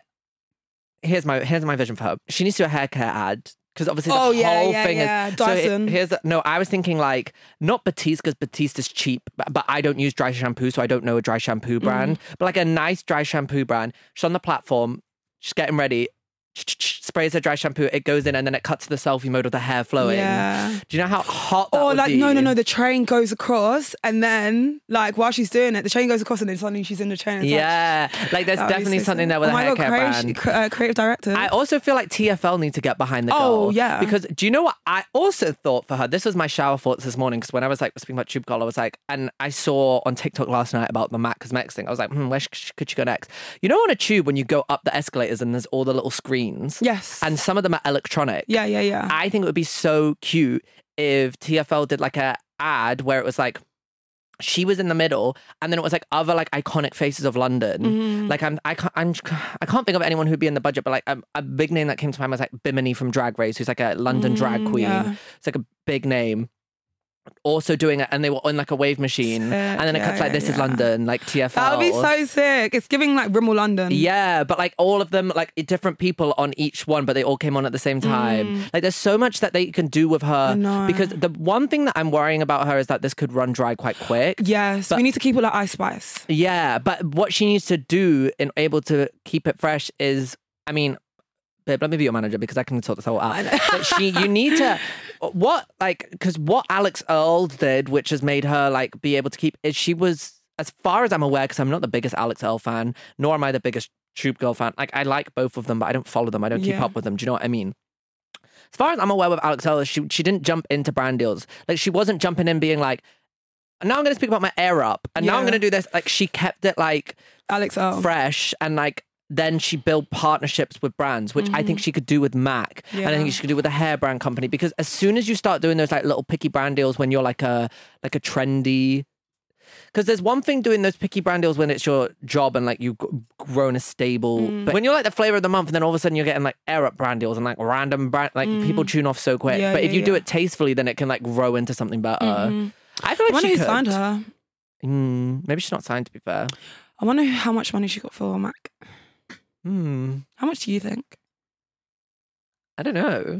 Speaker 4: Here's my here's my vision for her. She needs to do a hair care ad. Because obviously the
Speaker 5: Oh,
Speaker 4: whole
Speaker 5: yeah, yeah,
Speaker 4: thing
Speaker 5: yeah.
Speaker 4: is
Speaker 5: Dyson.
Speaker 4: So here's the, no. I was thinking like not Batiste because Batiste is cheap, but, but I don't use dry shampoo, so I don't know a dry shampoo brand. But like a nice dry shampoo brand. She's on the platform. She's getting ready. Sprays her dry shampoo. It goes in and then it cuts to the selfie mode with the hair flowing.
Speaker 5: Yeah.
Speaker 4: Do you know how hot that
Speaker 5: Or
Speaker 4: would
Speaker 5: like
Speaker 4: be?
Speaker 5: no, no, no. The train goes across, and then like while she's doing it, the train goes across, and then suddenly she's in the train. It's like,
Speaker 4: Yeah, like there's
Speaker 5: that would be
Speaker 4: definitely
Speaker 5: so
Speaker 4: something
Speaker 5: sick.
Speaker 4: there with
Speaker 5: oh
Speaker 4: a
Speaker 5: my
Speaker 4: hair
Speaker 5: God,
Speaker 4: care
Speaker 5: creative,
Speaker 4: brand.
Speaker 5: uh, creative director.
Speaker 4: I also feel like T F L need to get behind the girl.
Speaker 5: Oh, yeah.
Speaker 4: Because do you know what I also thought for her? This was my shower thoughts this morning because when I was like speaking about Tube Girl, I was like, and I saw on TikTok last night about the Mac Cosmetics thing. I was like, hmm, where sh- could she go next? You know, on a tube when you go up the escalators and there's all the little screens.
Speaker 5: Yes.
Speaker 4: And some of them are electronic.
Speaker 5: yeah, yeah, yeah.
Speaker 4: I think it would be so cute if T F L did like a ad where it was like she was in the middle, and then it was like other like iconic faces of London.
Speaker 5: Mm-hmm.
Speaker 4: Like I'm, I can't, I'm, I can't think of anyone who'd be in the budget, but like a, a big name that came to mind was like Bimini from Drag Race, who's like a London drag
Speaker 5: Mm,
Speaker 4: queen.
Speaker 5: yeah.
Speaker 4: It's like a big name. Also doing it, and they were on like a wave machine,
Speaker 5: Sick.
Speaker 4: and then it
Speaker 5: Yeah,
Speaker 4: cuts like
Speaker 5: yeah,
Speaker 4: this is
Speaker 5: yeah.
Speaker 4: London, like T F L.
Speaker 5: That would be so sick. It's giving like Rimmel London.
Speaker 4: Yeah, but like all of them, like different people on each one, but they all came on at the same time. Like there's so much that they can do with her.
Speaker 5: I know.
Speaker 4: Because the one thing that I'm worrying about her is that this could run dry quite quick.
Speaker 5: Yes,
Speaker 4: But-
Speaker 5: we need to keep it like Ice Spice.
Speaker 4: Yeah, but what she needs to do in able to keep it fresh is, I mean, babe, let me be your manager because I can sort this all out. But she, you need to, what like, because what Alex Earl did, which has made her like be able to keep, is she was, as far as I'm aware, because I'm not the biggest Alex Earl fan, nor am I the biggest Troop Girl fan. Like I like both of them, but I don't follow them. I don't keep
Speaker 5: Yeah.
Speaker 4: up with them. Do you know what I mean? As far as I'm aware with Alex Earl, she she didn't jump into brand deals. Like she wasn't jumping in being like, now I'm going to speak about my air up, and now I'm
Speaker 5: Yeah.
Speaker 4: going to do this. Like she kept it like
Speaker 5: Alex Earl.
Speaker 4: fresh, and like then she built partnerships with brands, which I think she could do with Mac, and I
Speaker 5: Yeah.
Speaker 4: think she could do with a hair brand company. Because as soon as you start doing those like little picky brand deals when you're like a like a trendy, because there's one thing doing those picky brand deals when it's your job and like you've g- grown a stable,
Speaker 5: Mm.
Speaker 4: but when you're like the flavor of the month, and then all of a sudden you're getting like air up brand deals and like random brand, like people tune off so quick.
Speaker 5: Mm. Yeah,
Speaker 4: but if
Speaker 5: yeah,
Speaker 4: you do
Speaker 5: yeah.
Speaker 4: it tastefully, then it can like grow into something better.
Speaker 5: Mhm.
Speaker 4: I feel
Speaker 5: I
Speaker 4: like
Speaker 5: wonder
Speaker 4: she
Speaker 5: who
Speaker 4: could.
Speaker 5: signed her.
Speaker 4: Mm, maybe she's not signed, to be fair.
Speaker 5: I wonder how much money she got for Mac.
Speaker 4: Hmm.
Speaker 5: How much do you think?
Speaker 4: I don't know.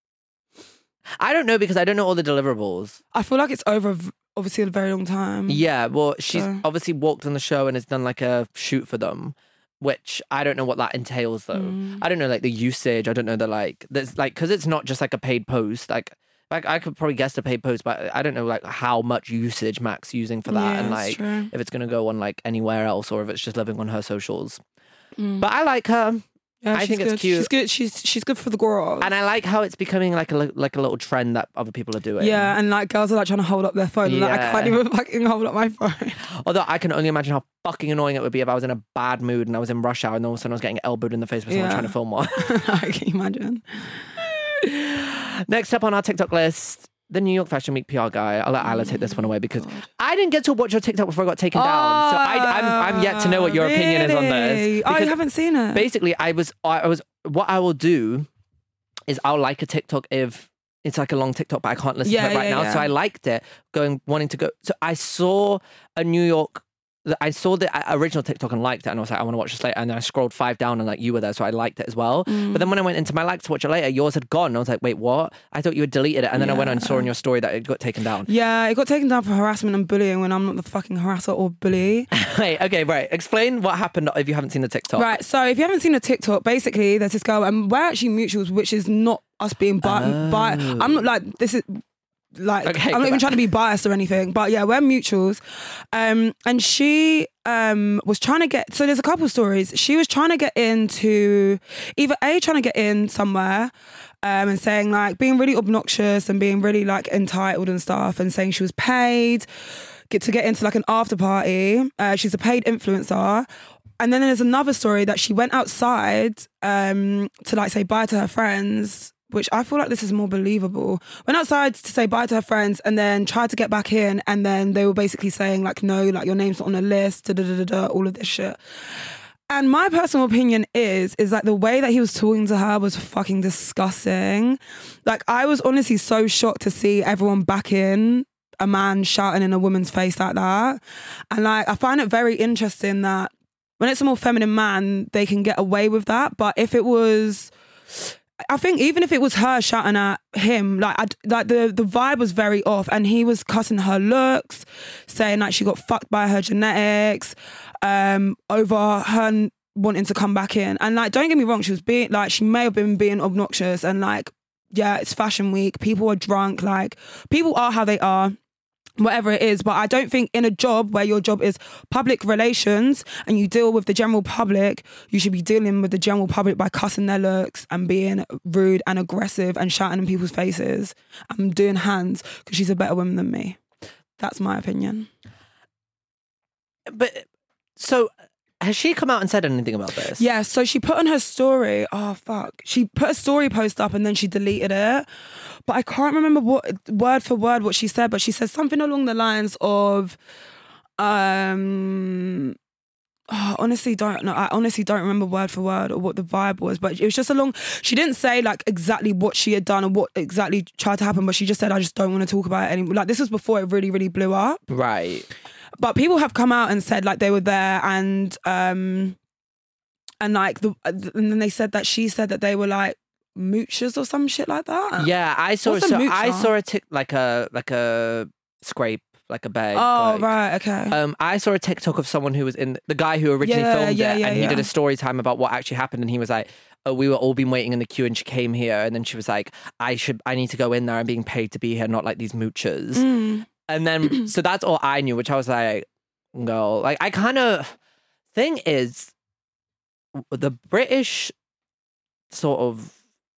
Speaker 4: I don't know because I don't know all the deliverables.
Speaker 5: I feel like it's over v- obviously a very long time.
Speaker 4: Yeah, well, she's
Speaker 5: So-
Speaker 4: obviously walked on the show and has done like a shoot for them, which I don't know what that entails though.
Speaker 5: Mm.
Speaker 4: I don't know like the usage. I don't know the like. There's like because it's not just like a paid post. Like, like I could probably guess the paid post, but I don't know like how much usage Mac's using for that,
Speaker 5: Yeah,
Speaker 4: and
Speaker 5: that's
Speaker 4: like
Speaker 5: true.
Speaker 4: if it's gonna go on like anywhere else or if it's just living on her socials.
Speaker 5: Mm.
Speaker 4: But I like her.
Speaker 5: Yeah,
Speaker 4: I
Speaker 5: she's
Speaker 4: think it's
Speaker 5: good.
Speaker 4: cute.
Speaker 5: She's good. She's she's good for the girls.
Speaker 4: And I like how it's becoming like a li- like a little trend that other people are doing.
Speaker 5: Yeah, and like girls are like trying to hold up their phone. And, like, I can't
Speaker 4: Yeah.
Speaker 5: even fucking hold up my phone.
Speaker 4: Although I can only imagine how fucking annoying it would be if I was in a bad mood and I was in rush hour and all of a sudden I was getting elbowed in the face by someone
Speaker 5: Yeah.
Speaker 4: trying to film one.
Speaker 5: I can imagine.
Speaker 4: Next up on our TikTok list, the New York Fashion Week P R guy. I'll let Isla take this one away because I didn't get to watch your TikTok before I got taken down. So I, I'm, I'm yet to know what your opinion is on this.
Speaker 5: Really? Oh,
Speaker 4: Because
Speaker 5: you haven't seen it?
Speaker 4: basically, I was, I was, what I will do is I'll like a TikTok if it's like a long TikTok, but I can't listen
Speaker 5: Yeah,
Speaker 4: to it right
Speaker 5: yeah,
Speaker 4: now.
Speaker 5: yeah.
Speaker 4: So I liked it, going, wanting to go. So I saw a New York, I saw the original TikTok and liked it, and I was like, I want to watch this later. And then I scrolled five down, and like you were there, so I liked it as well.
Speaker 5: Mm.
Speaker 4: But then when I went into my like to watch it later, yours had gone. And I was like, wait, what? I thought you had deleted it, and then I went and saw in your story that it got taken down.
Speaker 5: Yeah, it got taken down for harassment and bullying when I'm not the fucking harasser or bully.
Speaker 4: Wait, okay, right. Explain what happened if you haven't seen the TikTok.
Speaker 5: Right, so if you haven't seen a TikTok, basically there's this girl, and we're actually mutuals, which is not us being bi- bi- I'm not like, this is like,
Speaker 4: Okay,
Speaker 5: I'm not
Speaker 4: go
Speaker 5: even
Speaker 4: back.
Speaker 5: trying to be biased or anything, but yeah, we're mutuals. Um, and she um, was trying to get, so there's a couple stories. She was trying to get into, either A, trying to get in somewhere, um, and saying like, being really obnoxious and being really like entitled and stuff, and saying she was paid get to get into like an after party. Uh, she's a paid influencer. And then there's another story that she went outside um, to like say bye to her friends, which I feel like this is more believable. Went outside to say bye to her friends and then tried to get back in, and then they were basically saying like, no, like your name's not on the list, da da da da, da all of this shit. And my personal opinion is, is like the way that he was talking to her was fucking disgusting. Like I was honestly so shocked to see everyone back in a man shouting in a woman's face like that. And like, I find it very interesting that when it's a more feminine man, they can get away with that. But if it was, I think even if it was her shouting at him, like I, like the, the vibe was very off, and he was cussing her looks, saying like she got fucked by her genetics, um, over her wanting to come back in. And like, don't get me wrong, she was being like, she may have been being obnoxious, and like, yeah, it's fashion week, people are drunk, like people are how they are, whatever it is. But I don't think in a job where your job is public relations and you deal with the general public, you should be dealing with the general public by cussing their looks and being rude and aggressive and shouting in people's faces and doing hands because she's a better woman than me. That's my opinion.
Speaker 4: But so has she come out and said anything about this?
Speaker 5: Yeah, so she put on her story, oh fuck, she put a story post up and then she deleted it. But I can't remember what word for word what she said, but she said something along the lines of, um, oh, honestly don't know. I honestly don't remember word for word or what the vibe was, but it was just along, she didn't say like exactly what she had done or what exactly tried to happen, but she just said, I just don't want to talk about it anymore. Like this was before it really, really blew up.
Speaker 4: Right.
Speaker 5: But people have come out and said like they were there and um and like the and then they said that she said that they were like moochers or some shit like that.
Speaker 4: Yeah, I saw
Speaker 5: What's a
Speaker 4: so
Speaker 5: moocher?
Speaker 4: I saw a tic like a like a scrape, like a bag.
Speaker 5: Oh
Speaker 4: like,
Speaker 5: right, okay.
Speaker 4: Um, I saw a TikTok of someone who was in the guy who originally
Speaker 5: Yeah,
Speaker 4: filmed
Speaker 5: yeah,
Speaker 4: it,
Speaker 5: yeah,
Speaker 4: and he
Speaker 5: yeah.
Speaker 4: did a story time about what actually happened, and he was like, "Oh, we were all been waiting in the queue, and she came here, and then she was like, I should, I need to go in there. I'm being paid to be here, not like these moochers."
Speaker 5: Mm.
Speaker 4: And then so that's all I knew, which I was like, "Girl, like I kind of." Thing is, the British sort of,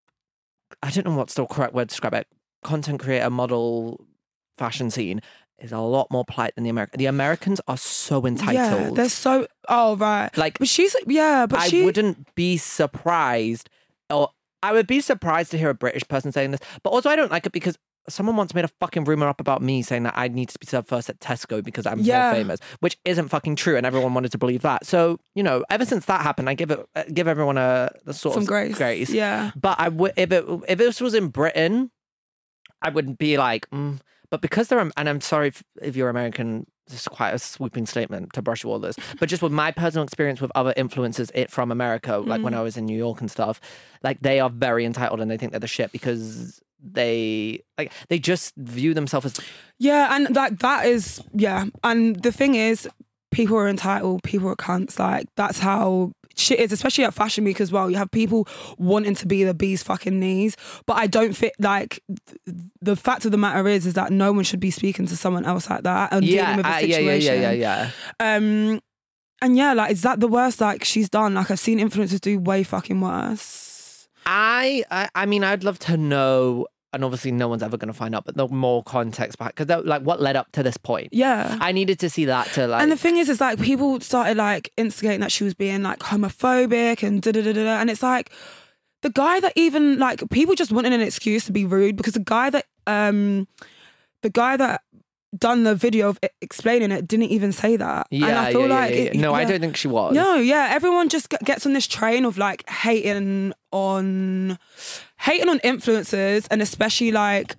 Speaker 4: I don't know what's the correct word to describe it, content creator, model, fashion scene is a lot more polite than the American. The Americans are so entitled.
Speaker 5: Yeah, they're so, oh right.
Speaker 4: Like,
Speaker 5: But she's, yeah, but
Speaker 4: I
Speaker 5: she...
Speaker 4: wouldn't be surprised, or I would be surprised to hear a British person saying this, but also I don't like it because someone once made a fucking rumor up about me saying that I need to be served first at Tesco because I'm
Speaker 5: Yeah.
Speaker 4: more famous, which isn't fucking true, and everyone wanted to believe that. So, you know, ever since that happened, I give it uh, give everyone a, a sort
Speaker 5: Some
Speaker 4: of
Speaker 5: grace.
Speaker 4: grace.
Speaker 5: Yeah.
Speaker 4: But I would if it if this was in Britain, I wouldn't be like, mm. But because they're, and I'm sorry if, if you're American, this is quite a swooping statement to brush all this, but just with my personal experience with other influencers it from America, like
Speaker 5: Mm.
Speaker 4: when I was in New York and stuff, like they are very entitled and they think they're the shit because they like they just view themselves as
Speaker 5: Yeah, and like that is, yeah. And the thing is, people are entitled, people are cunts. Like that's how shit is, especially at Fashion Week as well. You have people wanting to be the bee's fucking knees. But I don't fit, like, th- the fact of the matter is, is that no one should be speaking to someone else like that and
Speaker 4: yeah,
Speaker 5: dealing with a
Speaker 4: uh, yeah,
Speaker 5: situation.
Speaker 4: yeah, yeah, yeah, yeah.
Speaker 5: Um, and yeah, like, is that the worst, like, she's done? Like, I've seen influencers do way fucking worse.
Speaker 4: I, I, I mean, I'd love to know, and obviously no one's ever going to find out, but the more context behind, because like what led up to this point.
Speaker 5: Yeah.
Speaker 4: I needed to see that to like.
Speaker 5: And the thing is, is like people started like instigating that she was being like homophobic and da da da da. And it's like the guy that even like people just wanted an excuse to be rude because the guy that um the guy that done the video of it, explaining it didn't even say that.
Speaker 4: yeah,
Speaker 5: and I feel
Speaker 4: yeah, yeah,
Speaker 5: like
Speaker 4: yeah,
Speaker 5: it-
Speaker 4: yeah. No, I
Speaker 5: yeah.
Speaker 4: don't think she was.
Speaker 5: No, yeah, everyone just g- gets on this train of like hating on hating on influencers, and especially like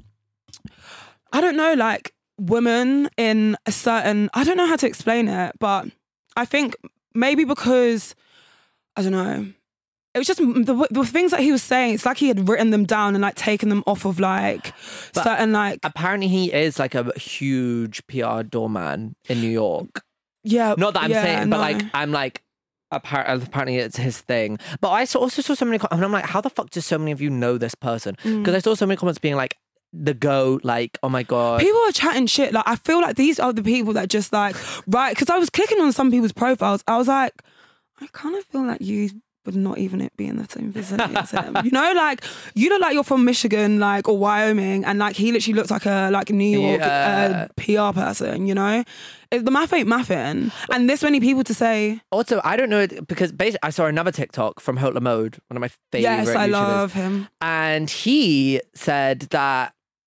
Speaker 5: I don't know, like women in a certain, I don't know how to explain it, but I think maybe because I don't know, it was just the, the things that he was saying, it's like he had written them down and like taken them off of like
Speaker 4: But
Speaker 5: certain like
Speaker 4: Apparently he is like a huge P R doorman in New York.
Speaker 5: yeah,
Speaker 4: Not that I'm
Speaker 5: yeah,
Speaker 4: saying, but
Speaker 5: no.
Speaker 4: like I'm like appar- apparently it's his thing. But I saw, also saw so many, com- and I'm like, how the fuck do so many of you know this person? Because
Speaker 5: Mm.
Speaker 4: I saw so many comments being like, the goat, like, oh my god.
Speaker 5: People are chatting shit. Like, I feel like these are the people that just like, right, because I was clicking on some people's profiles. I was like, I kind of feel like you would not even be in the same vicinity as him. You know, like, you look like you're from Michigan, like, or Wyoming, and like, he literally looks like a, like, New York
Speaker 4: Yeah.
Speaker 5: uh, P R person, you know? It, the math ain't mathing. And this many people to say,
Speaker 4: Also, I don't know it- because basically I saw another TikTok from Holt Lamode, one of my favorite
Speaker 5: yes, I
Speaker 4: YouTubers,
Speaker 5: love him.
Speaker 4: and he said that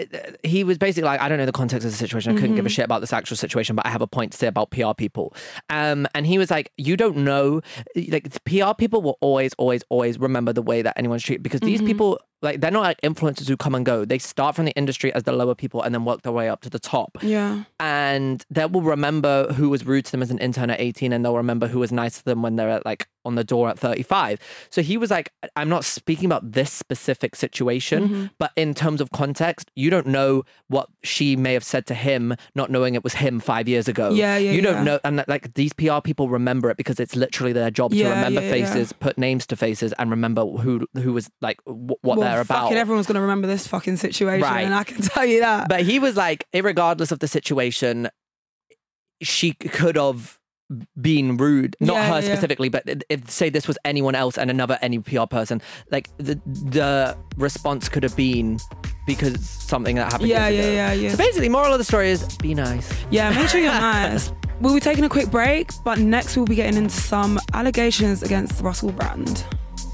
Speaker 4: he was basically like, I don't know the context of the situation. I couldn't
Speaker 5: Mm-hmm.
Speaker 4: give a shit about this actual situation, but I have a point to say about P R people. Um, and he was like, you don't know, like P R people will always, always, always remember the way that anyone's treated because these
Speaker 5: Mm-hmm.
Speaker 4: people, like, they're not like influencers who come and go. They start from the industry as the lower people and then work their way up to the top.
Speaker 5: Yeah.
Speaker 4: And they will remember who was rude to them as an intern at eighteen, and they'll remember who was nice to them when they're at, like, on the door at thirty-five. So he was like, I'm not speaking about this specific situation,
Speaker 5: Mm-hmm.
Speaker 4: but in terms of context, you don't know what she may have said to him, not knowing it was him five years ago.
Speaker 5: Yeah, yeah,
Speaker 4: You don't
Speaker 5: yeah.
Speaker 4: know. And that, like, these P R people remember it because it's literally their job
Speaker 5: Yeah,
Speaker 4: to remember
Speaker 5: yeah, yeah.
Speaker 4: faces, put names to faces, and remember who who was, like, w- what
Speaker 5: Well,
Speaker 4: they're about.
Speaker 5: fucking everyone's going to remember this fucking situation.
Speaker 4: Right.
Speaker 5: And I can tell you that.
Speaker 4: But he was like, regardless of the situation, she could have been rude. Not
Speaker 5: Yeah,
Speaker 4: her
Speaker 5: yeah, yeah.
Speaker 4: specifically, but if, say, this was anyone else and another any P R person, like, the the response could have been because something that happened
Speaker 5: Yeah,
Speaker 4: years
Speaker 5: yeah,
Speaker 4: ago.
Speaker 5: yeah, yeah.
Speaker 4: So basically, moral of the story is be nice.
Speaker 5: Yeah, make sure you're nice. We'll be taking a quick break, but next we'll be getting into some allegations against Russell Brand.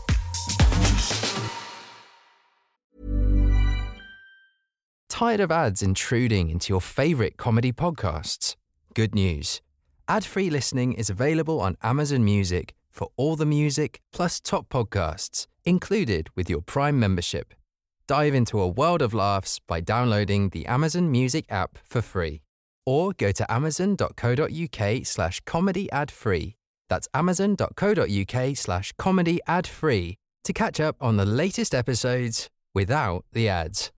Speaker 2: Tired of ads intruding into your favorite comedy podcasts? Good news. Ad-free listening is available on Amazon Music for all the music plus top podcasts included with your Prime membership. Dive into a world of laughs by downloading the Amazon Music app for free or go to amazon.co.uk slash comedy ad free. That's amazon.co.uk slash comedy ad free to catch up on the latest episodes without the ads.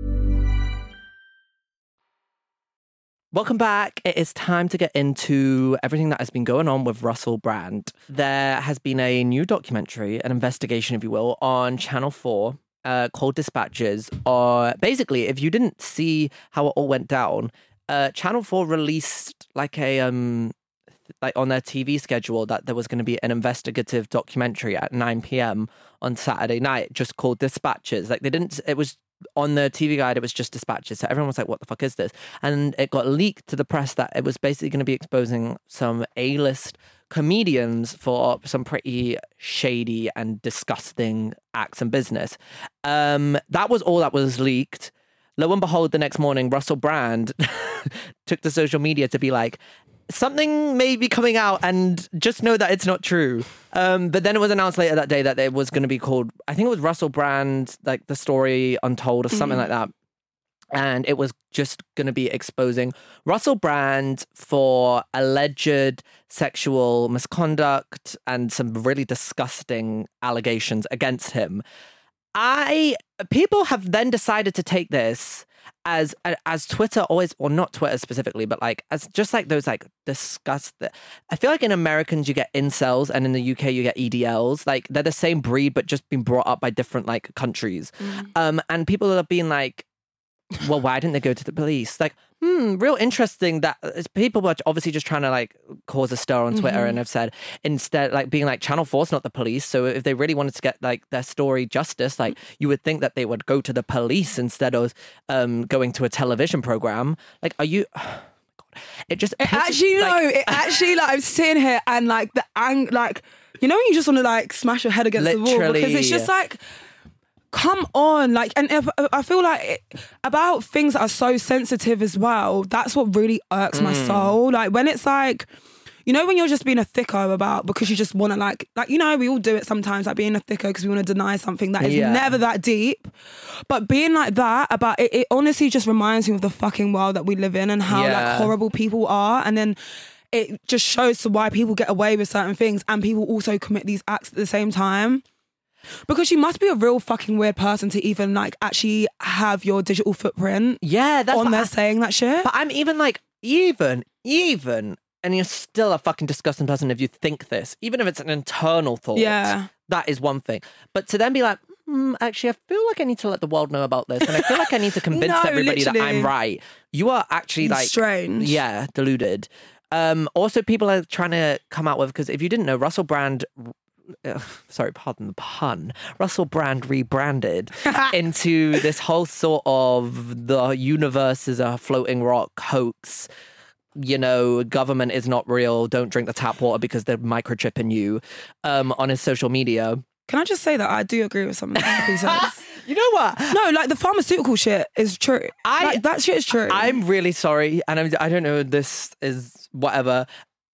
Speaker 4: Welcome back. It is time to get into everything that has been going on with Russell Brand. There has been a new documentary, an investigation, if you will, on Channel four uh, called Dispatches. Or basically, if you didn't see how it all went down, uh, Channel four released like a um, like on their T V schedule that there was going to be an investigative documentary at nine p.m. on Saturday night, just called Dispatches. Like they didn't. It was. On the T V guide, it was just Dispatches. So everyone was like, what the fuck is this? And it got leaked to the press that it was basically going to be exposing some A-list comedians for some pretty shady and disgusting acts and business. Um, that was all that was leaked. Lo and behold, the next morning, Russell Brand took to social media to be like, something may be coming out and just know that it's not true. Um, but then it was announced later that day that it was going to be called, I think it was Russell Brand, like the story untold or something like that. And it was just going to be exposing Russell Brand for alleged sexual misconduct and some really disgusting allegations against him. I people have then decided to take this as as Twitter always, or not Twitter specifically, but like as just like those like disgust. I feel like in Americans you get incels, and in the U K you get E D Ls. Like they're the same breed, but just being brought up by different like countries.
Speaker 5: Mm.
Speaker 4: Um, and people are being like, well, why didn't they go to the police? Like, hmm, real interesting that people are obviously just trying to like cause a stir on Twitter,
Speaker 5: Mm-hmm.
Speaker 4: and have said instead, like being like Channel four's not the police. So if they really wanted to get like their story justice, like you would think that they would go to the police instead of um going to a television program. Like, are you? Oh my God. It just
Speaker 5: It
Speaker 4: pisses-
Speaker 5: actually,
Speaker 4: like,
Speaker 5: no, it actually, like, I'm sitting here and, like, the ang, like, you know when you just want to, like, smash your head against the wall? Because
Speaker 4: Literally.
Speaker 5: it's just, like, come on. Like, and if, I feel like it, about things that are so sensitive as well, that's what really irks my
Speaker 4: Mm.
Speaker 5: soul. Like, when it's, like, you know when you're just being a thicko about, because you just want to, like, like, you know, we all do it sometimes, like, being a thicko because we want to deny something that is
Speaker 4: Yeah.
Speaker 5: never that deep. But being like that about it, it honestly just reminds me of the fucking world that we live in and how
Speaker 4: Yeah.
Speaker 5: like horrible people are. And then it just shows to why people get away with certain things and people also commit these acts at the same time. Because you must be a real fucking weird person to even like actually have your digital footprint
Speaker 4: yeah, that's
Speaker 5: on
Speaker 4: what
Speaker 5: there
Speaker 4: I-
Speaker 5: saying that shit.
Speaker 4: But I'm even like, even, even, and you're still a fucking disgusting person if you think this, even if it's an internal thought.
Speaker 5: Yeah.
Speaker 4: That is one thing. But to then be like, hmm, actually, I feel like I need to let the world know about this, and I feel like I need to convince
Speaker 5: No,
Speaker 4: everybody that
Speaker 5: literally.
Speaker 4: I'm right. You are actually like,
Speaker 5: Strange.
Speaker 4: yeah, deluded. Um, also, people are trying to come out with, because if you didn't know, Russell Brand. Uh, sorry, pardon the pun. Russell Brand rebranded into this whole sort of the universe is a floating rock hoax. You know, government is not real. Don't drink the tap water because they're microchipping you. Um, on his social media.
Speaker 5: Can I just say that I do agree with something that he says?
Speaker 4: You know what?
Speaker 5: No, like the pharmaceutical shit is true.
Speaker 4: I
Speaker 5: like, that shit is true.
Speaker 4: I'm really sorry, and I'm, I don't know. This is whatever.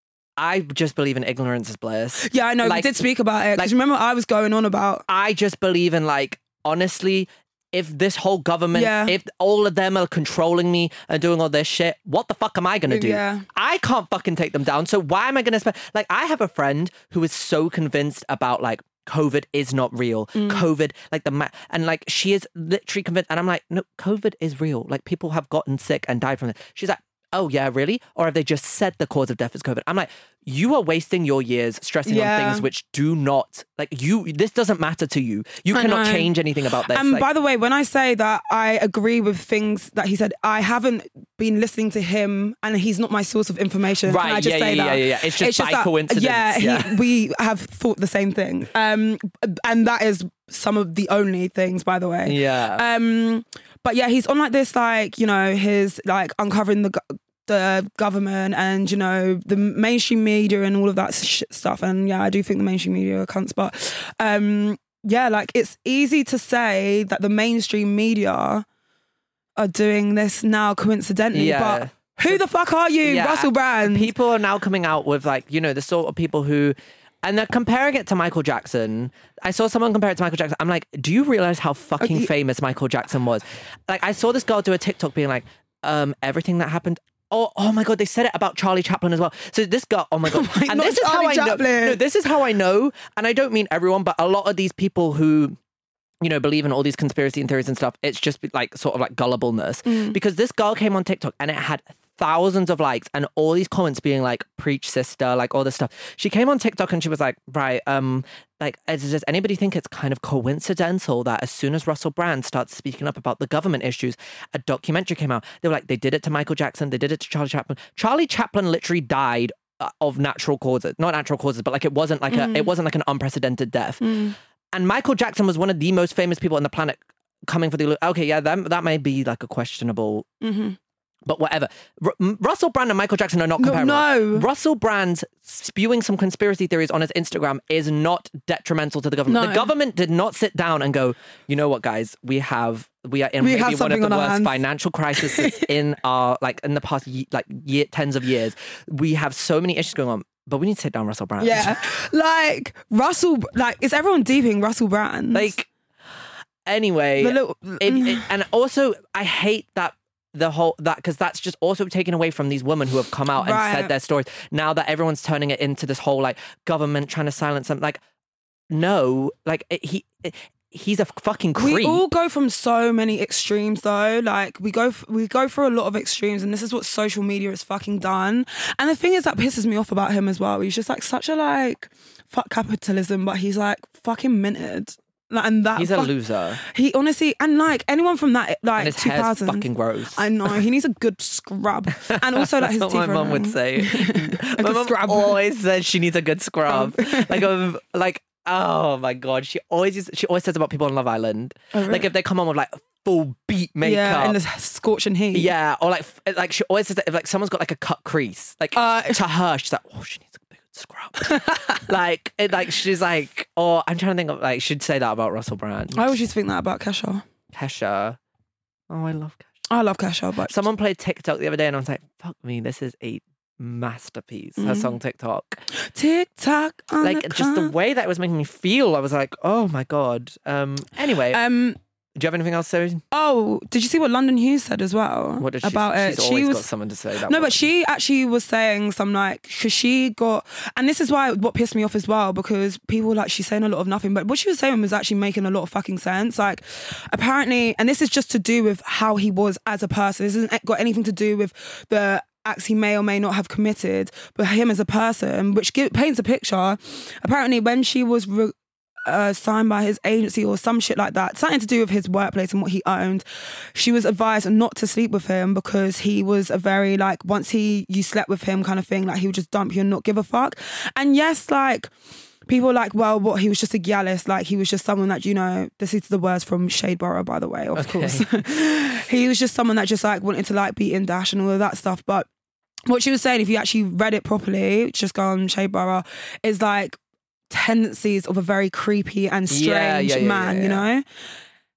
Speaker 4: I just believe in ignorance is bliss.
Speaker 5: Yeah, I know.
Speaker 4: Like,
Speaker 5: we did speak about it. Because
Speaker 4: like,
Speaker 5: remember, I was going on about.
Speaker 4: I just believe in like honestly. If this whole government,
Speaker 5: Yeah.
Speaker 4: if all of them are controlling me and doing all this shit, what the fuck am I going to do?
Speaker 5: Yeah.
Speaker 4: I can't fucking take them down. So why am I going to spend... Like, I have a friend who is so convinced about, like, COVID is not real.
Speaker 5: Mm.
Speaker 4: COVID, like, the... Ma- and, like, she is literally convinced. And I'm like, no, COVID is real. Like, people have gotten sick and died from it. She's like, oh, yeah, really? Or have they just said the cause of death is COVID? I'm like, you are wasting your years stressing
Speaker 5: Yeah.
Speaker 4: on things which do not... Like, you... This doesn't matter to you. You
Speaker 5: I
Speaker 4: cannot
Speaker 5: know.
Speaker 4: change anything about this.
Speaker 5: And
Speaker 4: like,
Speaker 5: by the way, when I say that I agree with things that he said, I haven't been listening to him and he's not my source of information.
Speaker 4: Right,
Speaker 5: Can I just
Speaker 4: yeah,
Speaker 5: say
Speaker 4: yeah,
Speaker 5: that?
Speaker 4: yeah, yeah. It's just by
Speaker 5: that,
Speaker 4: coincidence.
Speaker 5: Yeah, he,
Speaker 4: Yeah.
Speaker 5: we have thought the same thing. Um, and that is some of the only things, by the way.
Speaker 4: yeah.
Speaker 5: Um, but yeah, he's on like this, like, you know, his like uncovering the go- the government and, you know, the mainstream media and all of that sh- stuff. And yeah, I do think the mainstream media are cunts, but um, yeah, like it's easy to say that the mainstream media are doing this now coincidentally,
Speaker 4: Yeah.
Speaker 5: but who the fuck are you,
Speaker 4: Yeah.
Speaker 5: Russell Brand?
Speaker 4: People are now coming out with like, you know, the sort of people who, and they're comparing it to Michael Jackson. I saw someone compare it to Michael Jackson. I'm like, do you realize how fucking
Speaker 5: Okay.
Speaker 4: famous Michael Jackson was? Like, I saw this girl do a TikTok being like, um, everything that happened. Oh, oh my God, they said it about Charlie Chaplin as well. So this girl, oh my God.
Speaker 5: my-
Speaker 4: and
Speaker 5: not
Speaker 4: this is how
Speaker 5: Charlie
Speaker 4: I know.
Speaker 5: Chaplin.
Speaker 4: No, this is how I know. And I don't mean everyone, but a lot of these people who, you know, believe in all these conspiracy theories and stuff, it's just like sort of like gullibleness.
Speaker 5: Mm.
Speaker 4: Because this girl came on TikTok and it had thousands of likes and all these comments being like, preach sister, like all this stuff. She came on TikTok and she was like, right, um, like, does anybody think it's kind of coincidental that as soon as Russell Brand starts speaking up about the government issues, a documentary came out. They were like, they did it to Michael Jackson, they did it to Charlie Chaplin. Charlie Chaplin literally died uh, of natural causes, not natural causes, but like it wasn't like
Speaker 5: Mm.
Speaker 4: a, it wasn't like an unprecedented death. And Michael Jackson was one of the most famous people on the planet coming for the... Okay, yeah, that, that may be like a questionable...
Speaker 5: Mm-hmm.
Speaker 4: But whatever. R- Russell Brand and Michael Jackson are not
Speaker 5: No,
Speaker 4: comparable.
Speaker 5: no.
Speaker 4: Russell Brand spewing some conspiracy theories on his Instagram is not detrimental to the government.
Speaker 5: No.
Speaker 4: The government did not sit down and go, you know what, guys, we have we are in
Speaker 5: We
Speaker 4: maybe
Speaker 5: have
Speaker 4: one of
Speaker 5: something
Speaker 4: the
Speaker 5: on our
Speaker 4: worst
Speaker 5: hands."
Speaker 4: financial crises in our like in the past ye- like year, tens of years. We have so many issues going on. But we need to sit down Russell Brand.
Speaker 5: Yeah, like Russell, like is everyone deeping Russell Brand?
Speaker 4: Like, anyway,
Speaker 5: The little-
Speaker 4: it, it, and also I hate that the whole that because that's just also taken away from these women who have come out and
Speaker 5: Right.
Speaker 4: said their stories. Now that everyone's turning it into this whole like government trying to silence them, like no, like it, he. It, He's a fucking creep.
Speaker 5: We all go from so many extremes though. Like we go f- we go through a lot of extremes and this is what social media has fucking done. And the thing is that pisses me off about him as well. He's just like such a like fuck capitalism, but he's like fucking minted. Like, and that
Speaker 4: He's a
Speaker 5: fuck-
Speaker 4: loser.
Speaker 5: He honestly and like anyone from that
Speaker 4: And
Speaker 5: like
Speaker 4: his
Speaker 5: two
Speaker 4: hair's
Speaker 5: thousand.
Speaker 4: fucking gross.
Speaker 5: I know he needs a good scrub, and also like
Speaker 4: That's
Speaker 5: his
Speaker 4: what
Speaker 5: teeth
Speaker 4: my
Speaker 5: are
Speaker 4: mum would
Speaker 5: annoying.
Speaker 4: say. my
Speaker 5: good
Speaker 4: mum
Speaker 5: scrub.
Speaker 4: always says she needs a good scrub. like, um, like, oh my God, she always uses- she always says about people on Love Island.
Speaker 5: Oh, really?
Speaker 4: Like if they come on with like full beat makeup.
Speaker 5: Yeah, in the scorching heat.
Speaker 4: Yeah, or like f- like she always says that if like someone's got like a cut crease, like
Speaker 5: Uh,
Speaker 4: to her, she's like, oh, she needs a big scrub. like it, like she's like, oh, I'm trying to think of like she'd say that about Russell Brand.
Speaker 5: I always used to think that about Kesha.
Speaker 4: Kesha. Oh, I love Kesha.
Speaker 5: I love Kesha, but
Speaker 4: Someone played TikTok the other day, and I was like, fuck me, this is a masterpiece. Her
Speaker 5: Mhm.
Speaker 4: song TikTok,
Speaker 5: TikTok on
Speaker 4: like
Speaker 5: the
Speaker 4: just the
Speaker 5: clock.
Speaker 4: way that it was making me feel, I was like, oh my God. Um. Anyway,
Speaker 5: Um.
Speaker 4: do you have anything else, Sarah?
Speaker 5: Oh, did you see what London Hughes said as well?
Speaker 4: What did she
Speaker 5: about
Speaker 4: say?
Speaker 5: it?
Speaker 4: She's
Speaker 5: she
Speaker 4: always
Speaker 5: was
Speaker 4: got something to say. That
Speaker 5: no,
Speaker 4: one.
Speaker 5: but she actually was saying some like because she got, and this is why what pissed me off as well because people like she's saying a lot of nothing, but what she was saying was actually making a lot of fucking sense. Like apparently, and this is just to do with how he was as a person. This hasn't got anything to do with the acts he may or may not have committed, but him as a person, which give, paints a picture. Apparently, when she was. Re- Uh, signed by his agency or some shit like that, something to do with his workplace and what he owned, she was advised not to sleep with him because he was a very like once he you slept with him kind of thing, like he would just dump you and not give a fuck. And yes, like people are like, well, what, he was just a gallus, like he was just someone that, you know, this is the words from Shadeborough, by the way, of
Speaker 4: Okay.
Speaker 5: course. He was just someone that just like wanted to like be in Dash and all of that stuff. But what she was saying, if you actually read it properly, just go on Shadeborough, is like tendencies of a very creepy and strange
Speaker 4: Yeah, yeah, yeah,
Speaker 5: man,
Speaker 4: yeah,
Speaker 5: you
Speaker 4: yeah.
Speaker 5: know?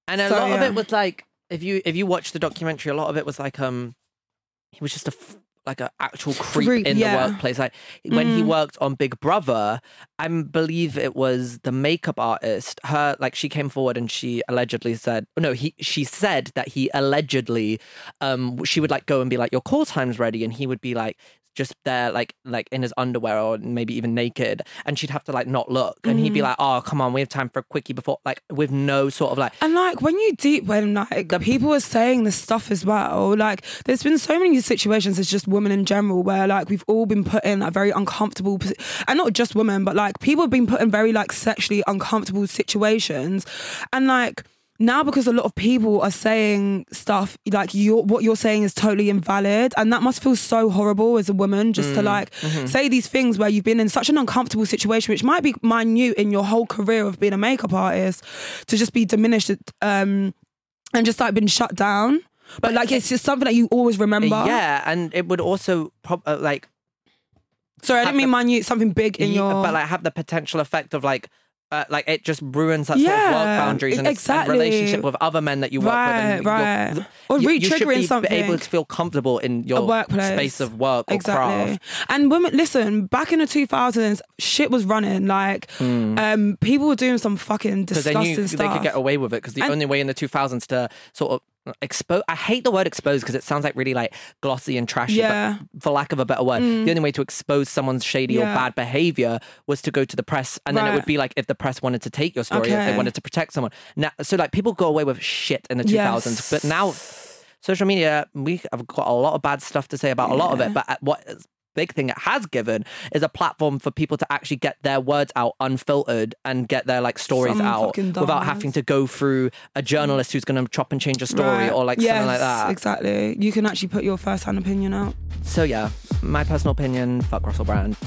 Speaker 4: And a
Speaker 5: So,
Speaker 4: lot of
Speaker 5: yeah.
Speaker 4: it was like, if you if you watch the documentary, a lot of it was like, um, he was just a f- like an actual creep
Speaker 5: Creep,
Speaker 4: in
Speaker 5: yeah.
Speaker 4: the workplace. Like when he
Speaker 5: Mm.
Speaker 4: worked on Big Brother, I believe it was the makeup artist. Her like she came forward and she allegedly said, no, he she said that he allegedly, um, she would like go and be like, your call time's ready, and he would be like. Just there, like like in his underwear or maybe even naked, and she'd have to like not look, and he'd be like, "Oh, come on, we have time for a quickie before," like with no sort of like.
Speaker 5: And like when you deep when like
Speaker 4: The-
Speaker 5: people are saying this stuff as well, like there's been so many situations as just women in general where like we've all been put in a very uncomfortable posi- and not just women, but like people have been put in very like sexually uncomfortable situations, and like. Now, because a lot of people are saying stuff like you're, what you're saying is totally invalid, and that must feel so horrible as a woman just
Speaker 4: Mm,
Speaker 5: to like
Speaker 4: mm-hmm.
Speaker 5: say these things where you've been in such an uncomfortable situation, which might be minute in your whole career of being a makeup artist, to just be diminished um, and just like been shut down. But,
Speaker 4: But
Speaker 5: like it's just something that you always remember.
Speaker 4: Yeah, and it would also prob- uh, like
Speaker 5: Sorry, I
Speaker 4: have
Speaker 5: didn't mean minute, something big in
Speaker 4: yeah,
Speaker 5: your.
Speaker 4: but like have the potential effect of like. Uh, like it just ruins that sort of
Speaker 5: Yeah,
Speaker 4: work boundaries and,
Speaker 5: exactly.
Speaker 4: and relationship with other men that you work
Speaker 5: Right,
Speaker 4: with. And
Speaker 5: right.
Speaker 4: you're-
Speaker 5: Or
Speaker 4: you, you should
Speaker 5: re-triggering
Speaker 4: be
Speaker 5: something.
Speaker 4: able to feel comfortable in your
Speaker 5: A workplace.
Speaker 4: space of work or
Speaker 5: Exactly.
Speaker 4: craft.
Speaker 5: And women, listen, back in the two thousands, shit was running. Like, um, people were doing some fucking
Speaker 4: Because
Speaker 5: disgusting
Speaker 4: they knew
Speaker 5: stuff.
Speaker 4: they could get away with it. Because the
Speaker 5: And-
Speaker 4: only way in the two thousands to sort of expose, I hate the word expose because it sounds like really like glossy and trashy.
Speaker 5: Yeah.
Speaker 4: But for lack of a better word, the only way to expose someone's shady or
Speaker 5: Yeah.
Speaker 4: bad behavior was to go to the press, and then it
Speaker 5: Right.
Speaker 4: would be like if the press wanted to take your story, if
Speaker 5: Okay.
Speaker 4: they wanted to protect someone. Now, so like people go away with shit in the two thousands,
Speaker 5: Yes.
Speaker 4: but now social media, we have got a lot of bad stuff to say about a lot of it. But at what big thing it has given is a platform for people to actually get their words out unfiltered and get their like stories
Speaker 5: Some
Speaker 4: out
Speaker 5: fucking
Speaker 4: without
Speaker 5: dumbass.
Speaker 4: having to go through a journalist who's going to chop and change a story
Speaker 5: Right.
Speaker 4: or like
Speaker 5: Yes,
Speaker 4: something like that.
Speaker 5: Exactly. You can actually put your first hand opinion out.
Speaker 4: So yeah, my personal opinion, fuck Russell Brand.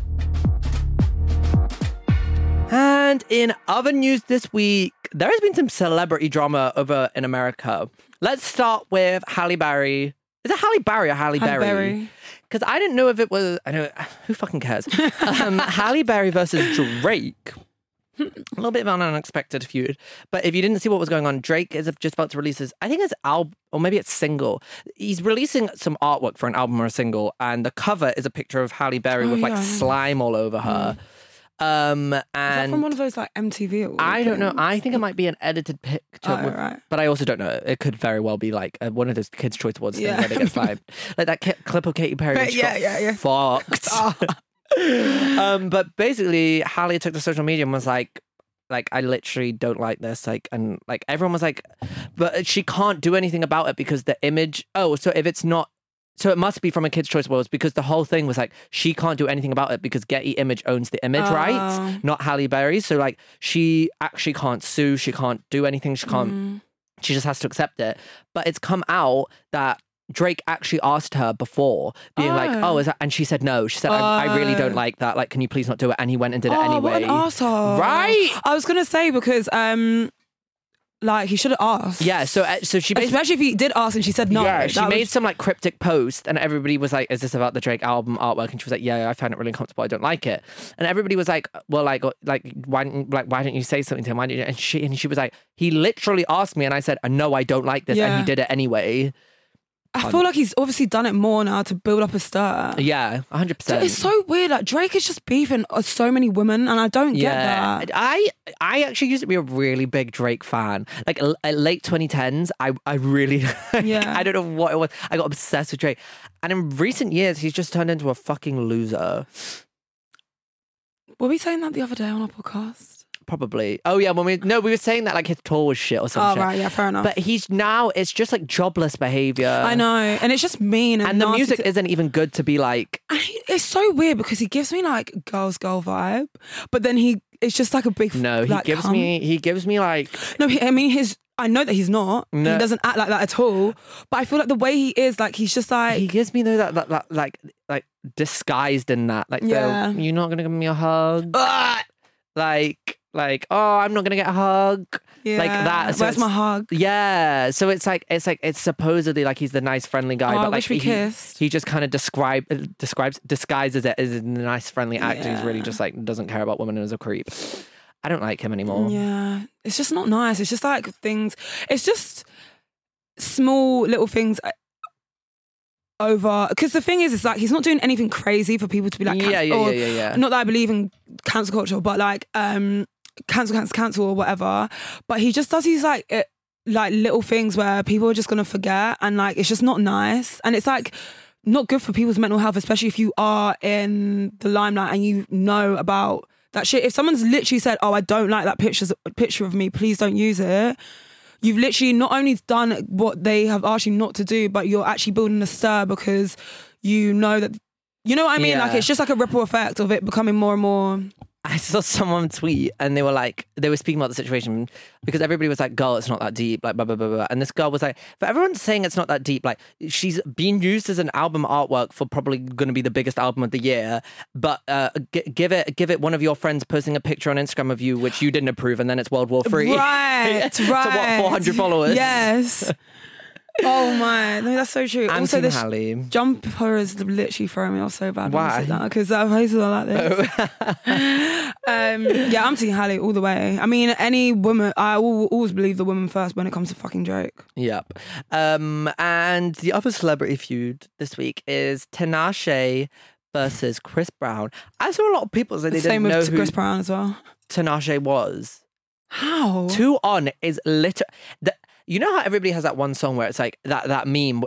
Speaker 4: And in other news this week, there has been some celebrity drama over in America. Let's start with Halle Berry. Is it Halle Berry or Halle,
Speaker 5: Halle
Speaker 4: Berry?
Speaker 5: Berry.
Speaker 4: Because I didn't know if it was. I know who fucking cares. um, Halle Berry versus Drake. A little bit of an unexpected feud. But if you didn't see what was going on, Drake is just about to release his, I think it's album, or maybe it's single. He's releasing some artwork for an album or a single, and the cover is a picture of Halle Berry
Speaker 5: Oh,
Speaker 4: with
Speaker 5: yeah,
Speaker 4: like
Speaker 5: I know.
Speaker 4: slime all over her. Um,
Speaker 5: Is that
Speaker 4: and
Speaker 5: from one of those like M T V awards?
Speaker 4: I don't know. I think it might be an edited picture,
Speaker 5: Oh,
Speaker 4: with-
Speaker 5: right.
Speaker 4: but I also don't know. It could very well be like uh, one of those Kids' Choice Awards
Speaker 5: Yeah.
Speaker 4: things where they get slimed, like that ki- clip of Katy Perry.
Speaker 5: But
Speaker 4: When she
Speaker 5: yeah,
Speaker 4: got
Speaker 5: yeah, yeah.
Speaker 4: fucked. um, but basically, Halle took to social media and was like, like I literally don't like this, like, and like everyone was like, but she can't do anything about it because the image. Oh, so if it's not. So it must be from a Kids' Choice Awards because the whole thing was like she can't do anything about it because Getty Image owns the image
Speaker 5: Oh.
Speaker 4: rights, not Halle Berry. So like she actually can't sue, she can't do anything, she can't.
Speaker 5: Mm.
Speaker 4: She just has to accept it. But it's come out that Drake actually asked her before, being like,
Speaker 5: Oh.
Speaker 4: "Oh, is that?" And she said no. She said, I, "I really don't
Speaker 5: Oh.
Speaker 4: like that. Like, can you please not do it?" And he went and did it
Speaker 5: Oh,
Speaker 4: anyway.
Speaker 5: what an arsehole.
Speaker 4: Right?
Speaker 5: I was going to say because, um, like, he should have asked.
Speaker 4: Yeah. So, uh, so she basically.
Speaker 5: Especially if he did ask and she said no.
Speaker 4: Yeah, she
Speaker 5: That
Speaker 4: made
Speaker 5: was-
Speaker 4: some like cryptic post, and everybody was like, "Is this about the Drake album artwork?" And she was like, "Yeah, I find it really uncomfortable. I don't like it." And everybody was like, "Well, like, uh, like, why didn't like why didn't you say something to him? Why didn't you? And she and she was like, "He literally asked me, and I said, no, I don't like this," and
Speaker 5: Yeah.
Speaker 4: he did it anyway.
Speaker 5: I feel like he's obviously done it more now to build up a stir.
Speaker 4: Yeah, one hundred
Speaker 5: So
Speaker 4: percent.
Speaker 5: it's so weird. Like Drake is just beefing uh, so many women, and I don't get
Speaker 4: Yeah,
Speaker 5: that.
Speaker 4: I I actually used to be a really big Drake fan. Like l- uh, late twenty tens, I I really
Speaker 5: Yeah.
Speaker 4: I don't know what it was. I got obsessed with Drake, and in recent years, he's just turned into a fucking loser.
Speaker 5: Were we saying that the other day on our podcast?
Speaker 4: Probably. Oh yeah, when we no, we were saying that like his tour was shit or
Speaker 5: Oh
Speaker 4: something.
Speaker 5: right, yeah, fair enough.
Speaker 4: But he's now it's just like jobless behavior.
Speaker 5: I know, and it's just mean and,
Speaker 4: And the
Speaker 5: nasty
Speaker 4: music
Speaker 5: to-
Speaker 4: isn't even good to be like.
Speaker 5: And he- it's so weird because he gives me like girls girl vibe, but then he it's just like a big
Speaker 4: No, he
Speaker 5: like,
Speaker 4: gives
Speaker 5: cum.
Speaker 4: me he gives me like
Speaker 5: no. He, I mean, his I know that he's not.
Speaker 4: No.
Speaker 5: He doesn't act like that at all. But I feel like the way he is, like he's just like
Speaker 4: he gives me though that, that, that like like disguised in that like the,
Speaker 5: Yeah.
Speaker 4: you're not gonna give me a hug. like like oh I'm not gonna get a hug.
Speaker 5: yeah,
Speaker 4: like that. So
Speaker 5: Where's
Speaker 4: it's-
Speaker 5: my hug?
Speaker 4: Yeah, so it's like it's like it's supposedly like he's the nice friendly guy,
Speaker 5: Oh,
Speaker 4: but
Speaker 5: I
Speaker 4: like
Speaker 5: wish we
Speaker 4: he,
Speaker 5: kissed.
Speaker 4: he just kind of describe uh, describes disguises it as a nice friendly actor. He's really
Speaker 5: Yeah.
Speaker 4: just like doesn't care about women and is a creep. I don't like him anymore.
Speaker 5: Yeah, it's just not nice. It's just like things. It's just small little things over. Because the thing is, it's like he's not doing anything crazy for people to be like,
Speaker 4: Yeah,
Speaker 5: cancel,
Speaker 4: yeah,
Speaker 5: or,
Speaker 4: yeah, yeah, yeah.
Speaker 5: Not that I believe in cancel culture, but like um, cancel, cancel, cancel, or whatever. But he just does these like it, like little things where people are just gonna forget, and like it's just not nice, and it's like not good for people's mental health, especially if you are in the limelight and you know about that shit. If someone's literally said, "Oh, I don't like that picture picture of me, please don't use it," you've literally not only done what they have asked you not to do, but you're actually building a stir because you know that, you know what I mean?
Speaker 4: Yeah.
Speaker 5: Like it's just like a ripple effect of it becoming more and more.
Speaker 4: I saw someone tweet and they were like, they were speaking about the situation because everybody was like, girl, it's not that deep, like, blah, blah, blah, blah. And this girl was like, but everyone's saying it's not that deep. Like, she's being used as an album artwork for probably going to be the biggest album of the year. But uh, g- give it give it one of your friends posting a picture on Instagram of you, which you didn't approve, and then it's World War Three.
Speaker 5: Right, right.
Speaker 4: So what, four hundred followers?
Speaker 5: Yes. Oh my, no, that's so true.
Speaker 4: I'm
Speaker 5: also,
Speaker 4: Team
Speaker 5: this
Speaker 4: Halle.
Speaker 5: jumper is literally throwing me off so bad.
Speaker 4: Why?
Speaker 5: Because that places are like this. um, yeah, I'm Team Halle all the way. I mean, any woman, I will always believe the woman first when it comes to fucking Drake.
Speaker 4: Yep. Um, and the other celebrity feud this week is Tinashe versus Chris Brown. I saw a lot of people say they
Speaker 5: Same
Speaker 4: didn't know
Speaker 5: with
Speaker 4: who
Speaker 5: Chris Brown as well.
Speaker 4: Tinashe was.
Speaker 5: How?
Speaker 4: Two On is literally... You know how everybody has that one song where it's like that that meme.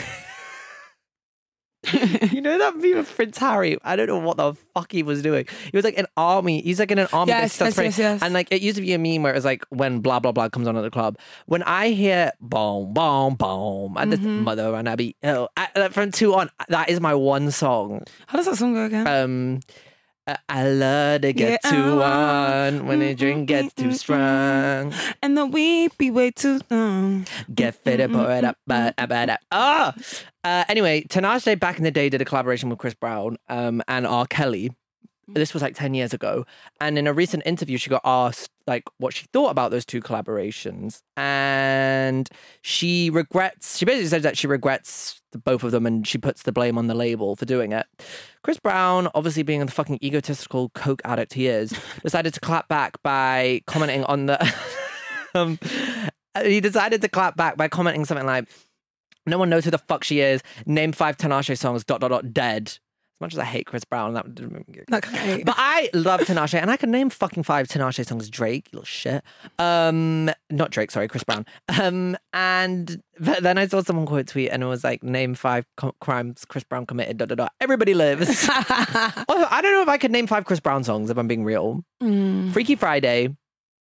Speaker 4: You know that meme of Prince Harry? I don't know what the fuck he was doing. He was like an army. He's like in an army.
Speaker 5: Yes,
Speaker 4: that starts
Speaker 5: yes, yes, yes.
Speaker 4: And like it used to be a meme where it was like when blah blah blah comes on at the club. When I hear boom boom boom and
Speaker 5: Mm-hmm.
Speaker 4: the mother and Abby oh, I, from Two On, that is my one song.
Speaker 5: How does that song go again?
Speaker 4: Um. Uh, I love to get
Speaker 5: Yeah,
Speaker 4: too
Speaker 5: uh,
Speaker 4: on when the drink gets too strong.
Speaker 5: And the weed be way too long.
Speaker 4: Get fit up, pour it up, but about it. Ah! Uh, anyway, Tinashe back in the day did a collaboration with Chris Brown um, and R. Kelly. This was like ten years ago. And in a recent interview, she got asked like what she thought about those two collaborations. And she regrets, she basically said that she regrets the, both of them and she puts the blame on the label for doing it. Chris Brown, obviously being the fucking egotistical coke addict he is, decided to clap back by commenting on the... um, he decided to clap back by commenting something like, no one knows who the fuck she is. Name five Tinashe songs, dot, dot, dot, dead. As much as I hate Chris Brown, that didn't make me giggle.
Speaker 5: That kind of
Speaker 4: But I love Tinashe, and I can name fucking five Tinashe songs. Drake, you little shit. Um, not Drake, sorry, Chris Brown. Um, and th- then I saw someone quote tweet, and it was like, name five co- crimes Chris Brown committed. Dot, dot, dot. Everybody lives. Also, I don't know if I could name five Chris Brown songs if I'm being real.
Speaker 5: Mm.
Speaker 4: Freaky Friday.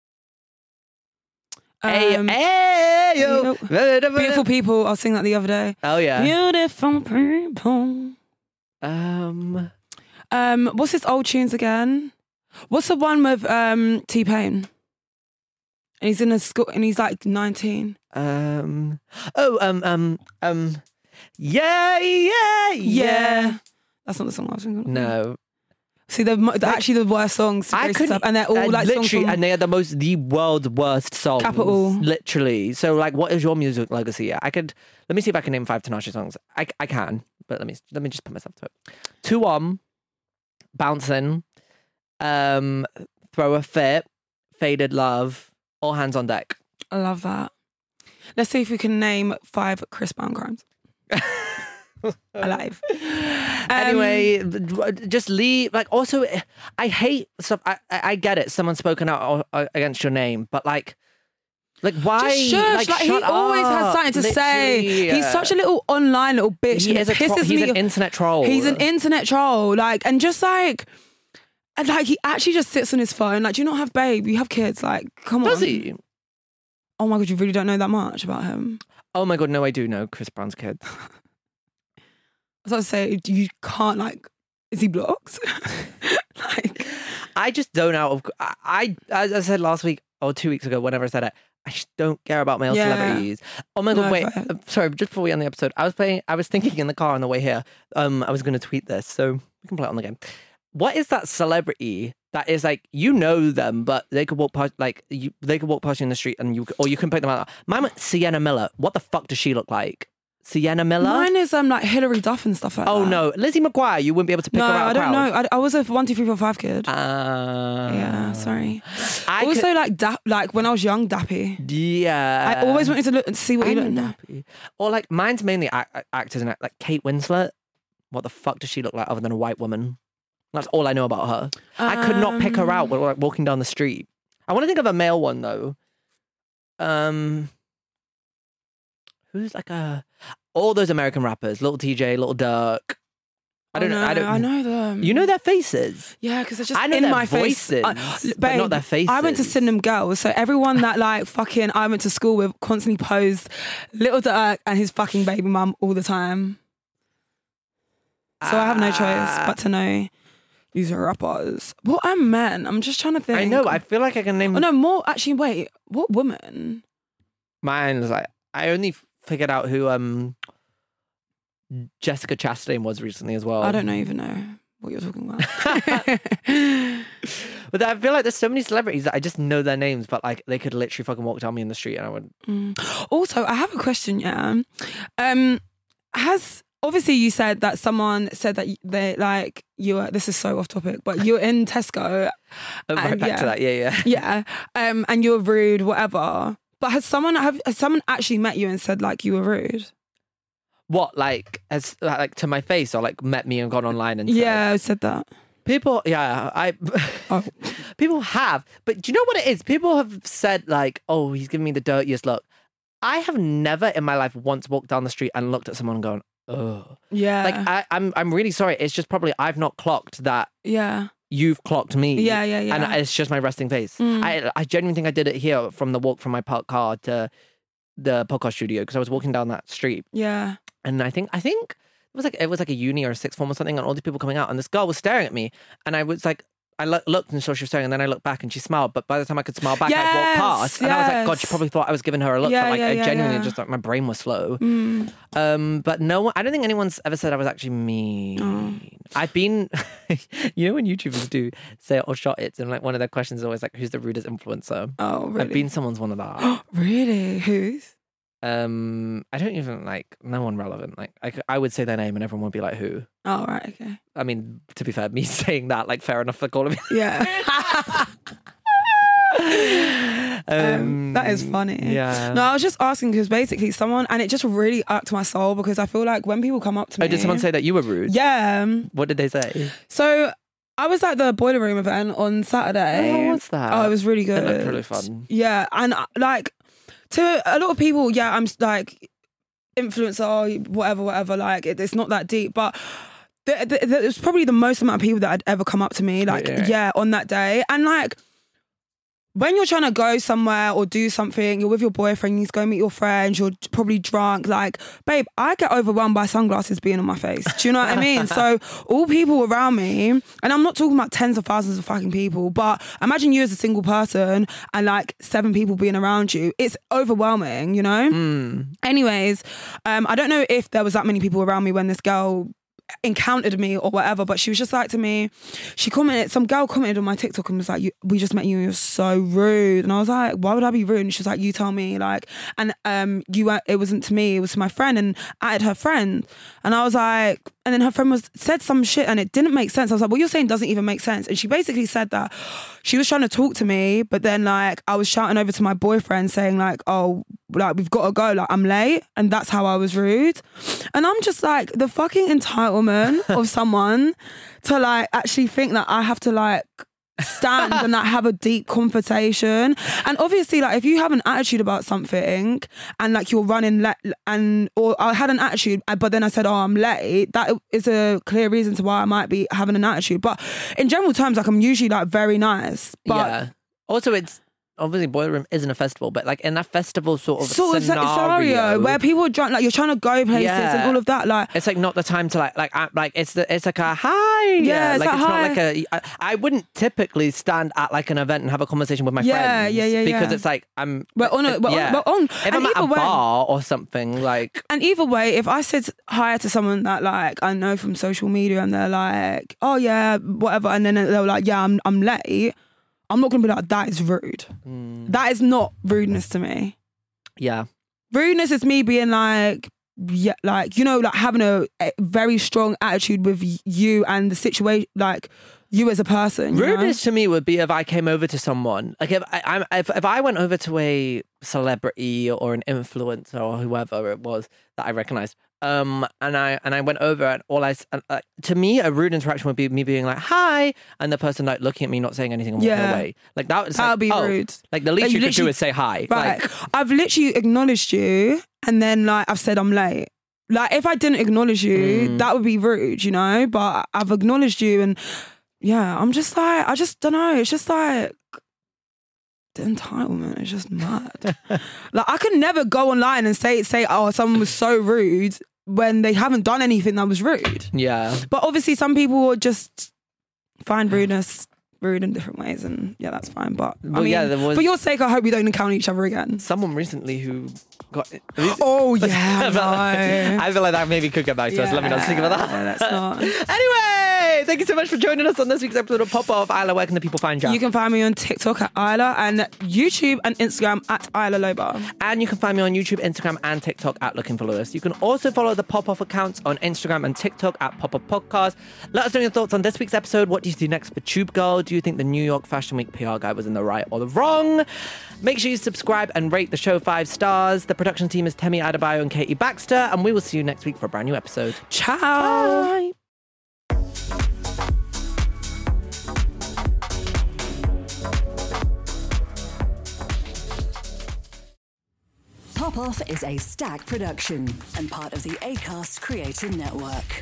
Speaker 5: Um,
Speaker 4: Hey, hey, yo.
Speaker 5: Beautiful People. I was singing that the other day.
Speaker 4: Oh yeah.
Speaker 5: Beautiful people.
Speaker 4: Um.
Speaker 5: Um, what's his old tunes again? What's the one with um T-Pain? And he's in a school and he's like nineteen.
Speaker 4: Um. Oh. Um. Um. Um. Yeah. Yeah.
Speaker 5: Yeah. That's not the song I was thinking.
Speaker 4: No.
Speaker 5: See, they're, mo- they're actually the worst songs.
Speaker 4: I
Speaker 5: Grace
Speaker 4: couldn't,
Speaker 5: stuff, and they're all
Speaker 4: and
Speaker 5: like songs
Speaker 4: literally,
Speaker 5: from
Speaker 4: and they are the most, the world's worst songs.
Speaker 5: Capital.
Speaker 4: Literally. So, like, what is your music legacy? I could, let me see if I can name five Tinashe songs. I, I can, but let me, let me just put myself to it. Two On, Bouncing, um, Throw a Fit, Faded Love, All Hands on Deck.
Speaker 5: I love that. Let's see if we can name five Chris Brown crimes. Alive. Um,
Speaker 4: Anyway, just leave. Like, also, I hate stuff. I, I I get it. Someone's spoken out against your name, but like, like why?
Speaker 5: Just shush. Like, he
Speaker 4: shut
Speaker 5: always has
Speaker 4: up.
Speaker 5: something to say.
Speaker 4: Literally.
Speaker 5: He's such a little online little bitch.
Speaker 4: He
Speaker 5: and
Speaker 4: is
Speaker 5: it
Speaker 4: a tro-
Speaker 5: pisses
Speaker 4: he's
Speaker 5: me
Speaker 4: an internet troll.
Speaker 5: He's an internet troll. Like, and just like, and like he actually just sits on his phone. Like, do you not have babe? You have kids. Like, come on.
Speaker 4: Does he?
Speaker 5: Oh my god, you really don't know that much about him.
Speaker 4: Oh my god, no, I do know Chris Brown's kid.
Speaker 5: As I say, you can't like. Is he blocked? Like,
Speaker 4: I just don't out of. I, I, as I said last week or two weeks ago, whenever I said it, I just don't care about male
Speaker 5: Yeah.
Speaker 4: celebrities. Oh my god,
Speaker 5: No,
Speaker 4: wait.
Speaker 5: fair.
Speaker 4: uh, Sorry, just before we end the episode, I was playing. I was thinking in the car on the way here. Um, I was going to tweet this, so we can play it on the game. What is that celebrity that is like you know them, but they could walk past like you? They could walk past you in the street, and you or you can pick them out. Mine went Sienna Miller. What the fuck does she look like? Sienna Miller.
Speaker 5: Mine is um like Hilary Duff and stuff like
Speaker 4: oh
Speaker 5: that.
Speaker 4: no, Lizzie McGuire. You wouldn't be able to pick
Speaker 5: No,
Speaker 4: her out.
Speaker 5: I don't
Speaker 4: crowd.
Speaker 5: know. I, I was a one, two, three, four, five kid.
Speaker 4: Uh,
Speaker 5: yeah, sorry.
Speaker 4: I
Speaker 5: also,
Speaker 4: could,
Speaker 5: like da- like when I was young, Dappy.
Speaker 4: yeah.
Speaker 5: I always wanted to look and see what
Speaker 4: I
Speaker 5: you
Speaker 4: know
Speaker 5: look now.
Speaker 4: Dappy. Or like mine's mainly act- actors and act- like Kate Winslet. What the fuck does she look like other than a white woman? That's all I know about her. Um, I could not pick her out when like walking down the street. I want to think of a male one though. Um, who's like a all those American rappers, Little T J, Little Durk. I don't
Speaker 5: oh,
Speaker 4: know.
Speaker 5: no,
Speaker 4: I don't.
Speaker 5: I know them.
Speaker 4: You know their faces.
Speaker 5: Yeah, because it's just
Speaker 4: I know
Speaker 5: in
Speaker 4: their
Speaker 5: my
Speaker 4: voices,
Speaker 5: face. I,
Speaker 4: but
Speaker 5: babe,
Speaker 4: not their faces.
Speaker 5: I went to Sydenham Girls, so everyone that like fucking I went to school with constantly posed Little Durk and his fucking baby mum all the time. So I have no choice but to know these are rappers. What are men? I'm just trying to think.
Speaker 4: I know. I feel like I can name.
Speaker 5: Oh no, more actually. Wait, what woman?
Speaker 4: Mine's like I only figured out who um Jessica Chastain was recently as well.
Speaker 5: I don't know even know what you're talking about.
Speaker 4: But I feel like there's so many celebrities that I just know their names, but like they could literally fucking walk down me in the street and I would.
Speaker 5: Mm. Also, I have a question. Yeah, um, has obviously you said that someone said that they like you were. This is so off topic, but you were in Tesco.
Speaker 4: Oh, right
Speaker 5: and,
Speaker 4: back
Speaker 5: yeah,
Speaker 4: to that. Yeah, yeah.
Speaker 5: yeah. Um, and you were rude, whatever. But has someone have has someone actually met you and said like you were rude?
Speaker 4: What, like, as like to my face, or like met me and gone online and said,
Speaker 5: Yeah, I said that.
Speaker 4: people, yeah, I,
Speaker 5: Oh.
Speaker 4: people have, but do you know what it is? People have said like, oh, he's giving me the dirtiest look. I have never in my life once walked down the street and looked at someone and gone, oh,
Speaker 5: Yeah.
Speaker 4: like I, I'm, I'm really sorry. It's just probably I've not clocked that
Speaker 5: yeah.
Speaker 4: you've clocked me.
Speaker 5: Yeah, yeah, yeah.
Speaker 4: And it's just my resting face.
Speaker 5: Mm.
Speaker 4: I, I genuinely think I did it here from the walk from my park car to the podcast studio because I was walking down that street.
Speaker 5: Yeah.
Speaker 4: And I think I think it was like it was like a uni or a sixth form or something, and all these people coming out, and this girl was staring at me, and I was like, I lo- looked and saw she was staring, and then I looked back and she smiled, but by the time I could smile back,
Speaker 5: Yes,
Speaker 4: I'd walked past, and I was like, God, she
Speaker 5: yes.
Speaker 4: probably thought I was giving her a look,
Speaker 5: Yeah,
Speaker 4: but like
Speaker 5: yeah,
Speaker 4: I
Speaker 5: yeah,
Speaker 4: genuinely
Speaker 5: yeah.
Speaker 4: just like my brain was slow.
Speaker 5: Mm.
Speaker 4: Um, but no one, I don't think anyone's ever said I was actually mean.
Speaker 5: Oh.
Speaker 4: I've been, you know, when YouTubers do say it or shot it, and like one of their questions is always like, who's the rudest influencer?
Speaker 5: Oh, really?
Speaker 4: I've been someone's one of that.
Speaker 5: Really? Who's?
Speaker 4: Um, I don't even like no one relevant. Like I, c- I would say their name and everyone would be like, who?
Speaker 5: Oh, right. Okay.
Speaker 4: I mean, to be fair, me saying that, like, fair enough for calling me.
Speaker 5: Yeah.
Speaker 4: um,
Speaker 5: um, that is funny.
Speaker 4: Yeah.
Speaker 5: No, I was just asking because basically someone, and it just really irked my soul because I feel like when people come up to me.
Speaker 4: Oh, did someone say that you were rude?
Speaker 5: Yeah. um,
Speaker 4: What did they say?
Speaker 5: So I was at the Boiler Room event on Saturday.
Speaker 4: Oh, what's that?
Speaker 5: Oh, it was really good.
Speaker 4: It looked really fun.
Speaker 5: Yeah. And uh, like, to a lot of people, yeah, I'm like, influencer, whatever, whatever. Like, it, it's not that deep, but. The, the, the, it was probably the most amount of people that had ever come up to me, like,
Speaker 4: Yeah.
Speaker 5: yeah, on that day. And like, when you're trying to go somewhere or do something, you're with your boyfriend, you go meet your friends, you're probably drunk, like, babe, I get overwhelmed by sunglasses being on my face. Do you know what I mean? So all people around me, and I'm not talking about tens of thousands of fucking people, but imagine you as a single person and like seven people being around you. It's overwhelming, you know?
Speaker 4: Mm.
Speaker 5: Anyways, um, I don't know if there was that many people around me when this girl encountered me or whatever, but she was just like to me, she commented, some girl commented on my TikTok and was like, you, we just met you and you're so rude. And I was like, why would I be rude? And she was like, you tell me, like, and um, you were, it wasn't to me, it was to my friend, and I had her friend. And I was like, and then her friend was said some shit and it didn't make sense. I was like, what you're saying doesn't even make sense. And she basically said that she was trying to talk to me, but then like I was shouting over to my boyfriend saying like, oh, like we've got to go, like I'm late, and that's how I was rude. And I'm just like, the fucking entitlement of someone to like actually think that I have to like stand and like have a deep conversation. And obviously like if you have an attitude about something and like you're running late, and or I had an attitude but then I said, oh, I'm late, that is a clear reason to why I might be having an attitude. But in general terms, like I'm usually like very nice, but
Speaker 4: yeah. Also, it's obviously Boiler Room isn't a festival, but like in that festival sort of
Speaker 5: sort of
Speaker 4: scenario,
Speaker 5: scenario where people are drunk, like you're trying to go places
Speaker 4: Yeah.
Speaker 5: and all of that, like
Speaker 4: it's like not the time to like like act like it's the it's like a hi.
Speaker 5: Yeah, it's
Speaker 4: like
Speaker 5: like,
Speaker 4: it's
Speaker 5: hi.
Speaker 4: not like a. I, I wouldn't typically stand at like an event and have a conversation with my
Speaker 5: Yeah,
Speaker 4: friends.
Speaker 5: yeah, yeah,
Speaker 4: Because
Speaker 5: yeah.
Speaker 4: it's like I'm.
Speaker 5: we're on it, we're
Speaker 4: yeah.
Speaker 5: on, we're on.
Speaker 4: If
Speaker 5: And
Speaker 4: I'm at a
Speaker 5: either way-
Speaker 4: bar or something, like
Speaker 5: And either way, if I said hi to someone that like I know from social media and they're like, oh yeah, whatever, and then they were like, yeah, I'm I'm late, I'm not gonna be like, that is rude.
Speaker 4: mm,
Speaker 5: That is not rudeness to me.
Speaker 4: yeah,
Speaker 5: Rudeness is me being like, yeah, like, you know, like having a, a very strong attitude with you and the situation, like you as a person. You
Speaker 4: Rudeness
Speaker 5: know?
Speaker 4: to me would be if I came over to someone, like if I, I'm, if, if I went over to a celebrity or an influencer or whoever it was that I recognized, um, and I and I went over and all I, and, uh, to me, a rude interaction would be me being like, hi, and the person like looking at me, not saying anything and walking
Speaker 5: Yeah.
Speaker 4: away. Like that would
Speaker 5: That would be
Speaker 4: oh,
Speaker 5: rude.
Speaker 4: Like the least
Speaker 5: Like,
Speaker 4: you,
Speaker 5: you
Speaker 4: could do
Speaker 5: literally-
Speaker 4: is say hi.
Speaker 5: Right.
Speaker 4: Like,
Speaker 5: I've literally acknowledged you and then like I've said I'm late. Like if I didn't acknowledge you,
Speaker 4: Mm.
Speaker 5: that would be rude, you know? But I've acknowledged you and yeah, I'm just like, I just don't know. It's just like the entitlement is just mad. Like I could never go online and say, say, oh, someone was so rude when they haven't done anything that was rude.
Speaker 4: yeah.
Speaker 5: But obviously some people will just find rudeness rude in different ways and yeah, that's fine. But I
Speaker 4: Well,
Speaker 5: mean,
Speaker 4: yeah, there was-
Speaker 5: for your sake, I hope we don't encounter each other again.
Speaker 4: Someone recently who got.
Speaker 5: Oh yeah,
Speaker 4: I feel like-
Speaker 5: no.
Speaker 4: I feel like that maybe could get back to us. Let me not speak about that.
Speaker 5: Yeah, that's not.
Speaker 4: Anyway, thank you so much for joining us on this week's episode of Pop Off. Isla, where can the people find you?
Speaker 5: You can find me on TikTok at Isla and YouTube and Instagram at Isla Loba.
Speaker 4: And you can find me on YouTube, Instagram, and TikTok at Looking for Lewis. You can also follow the Pop Off accounts on Instagram and TikTok at Pop Off Podcast. Let us know your thoughts on this week's episode. What do you do next for Tube Girl? Do you think the New York Fashion Week P R guy was in the right or the wrong? Make sure you subscribe and rate the show five stars. The production team is Temi Adebayo and Katie Baxter, and we will see you next week for a brand new episode.
Speaker 5: Ciao.
Speaker 4: Bye.
Speaker 6: Pop Off is a Stack production and part of the Acast Creator Network.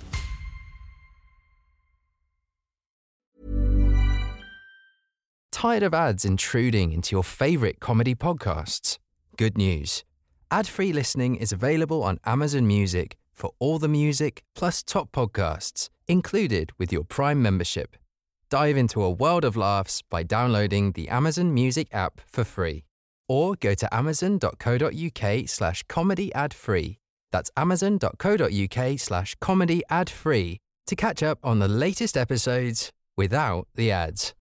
Speaker 2: Tired of ads intruding into your favorite comedy podcasts? Good news. Ad-free listening is available on Amazon Music for all the music plus top podcasts included with your Prime membership. Dive into a world of laughs by downloading the Amazon Music app for free. Or go to amazon.co.uk slash comedy ad free. That's amazon.co.uk slash comedy ad free to catch up on the latest episodes without the ads.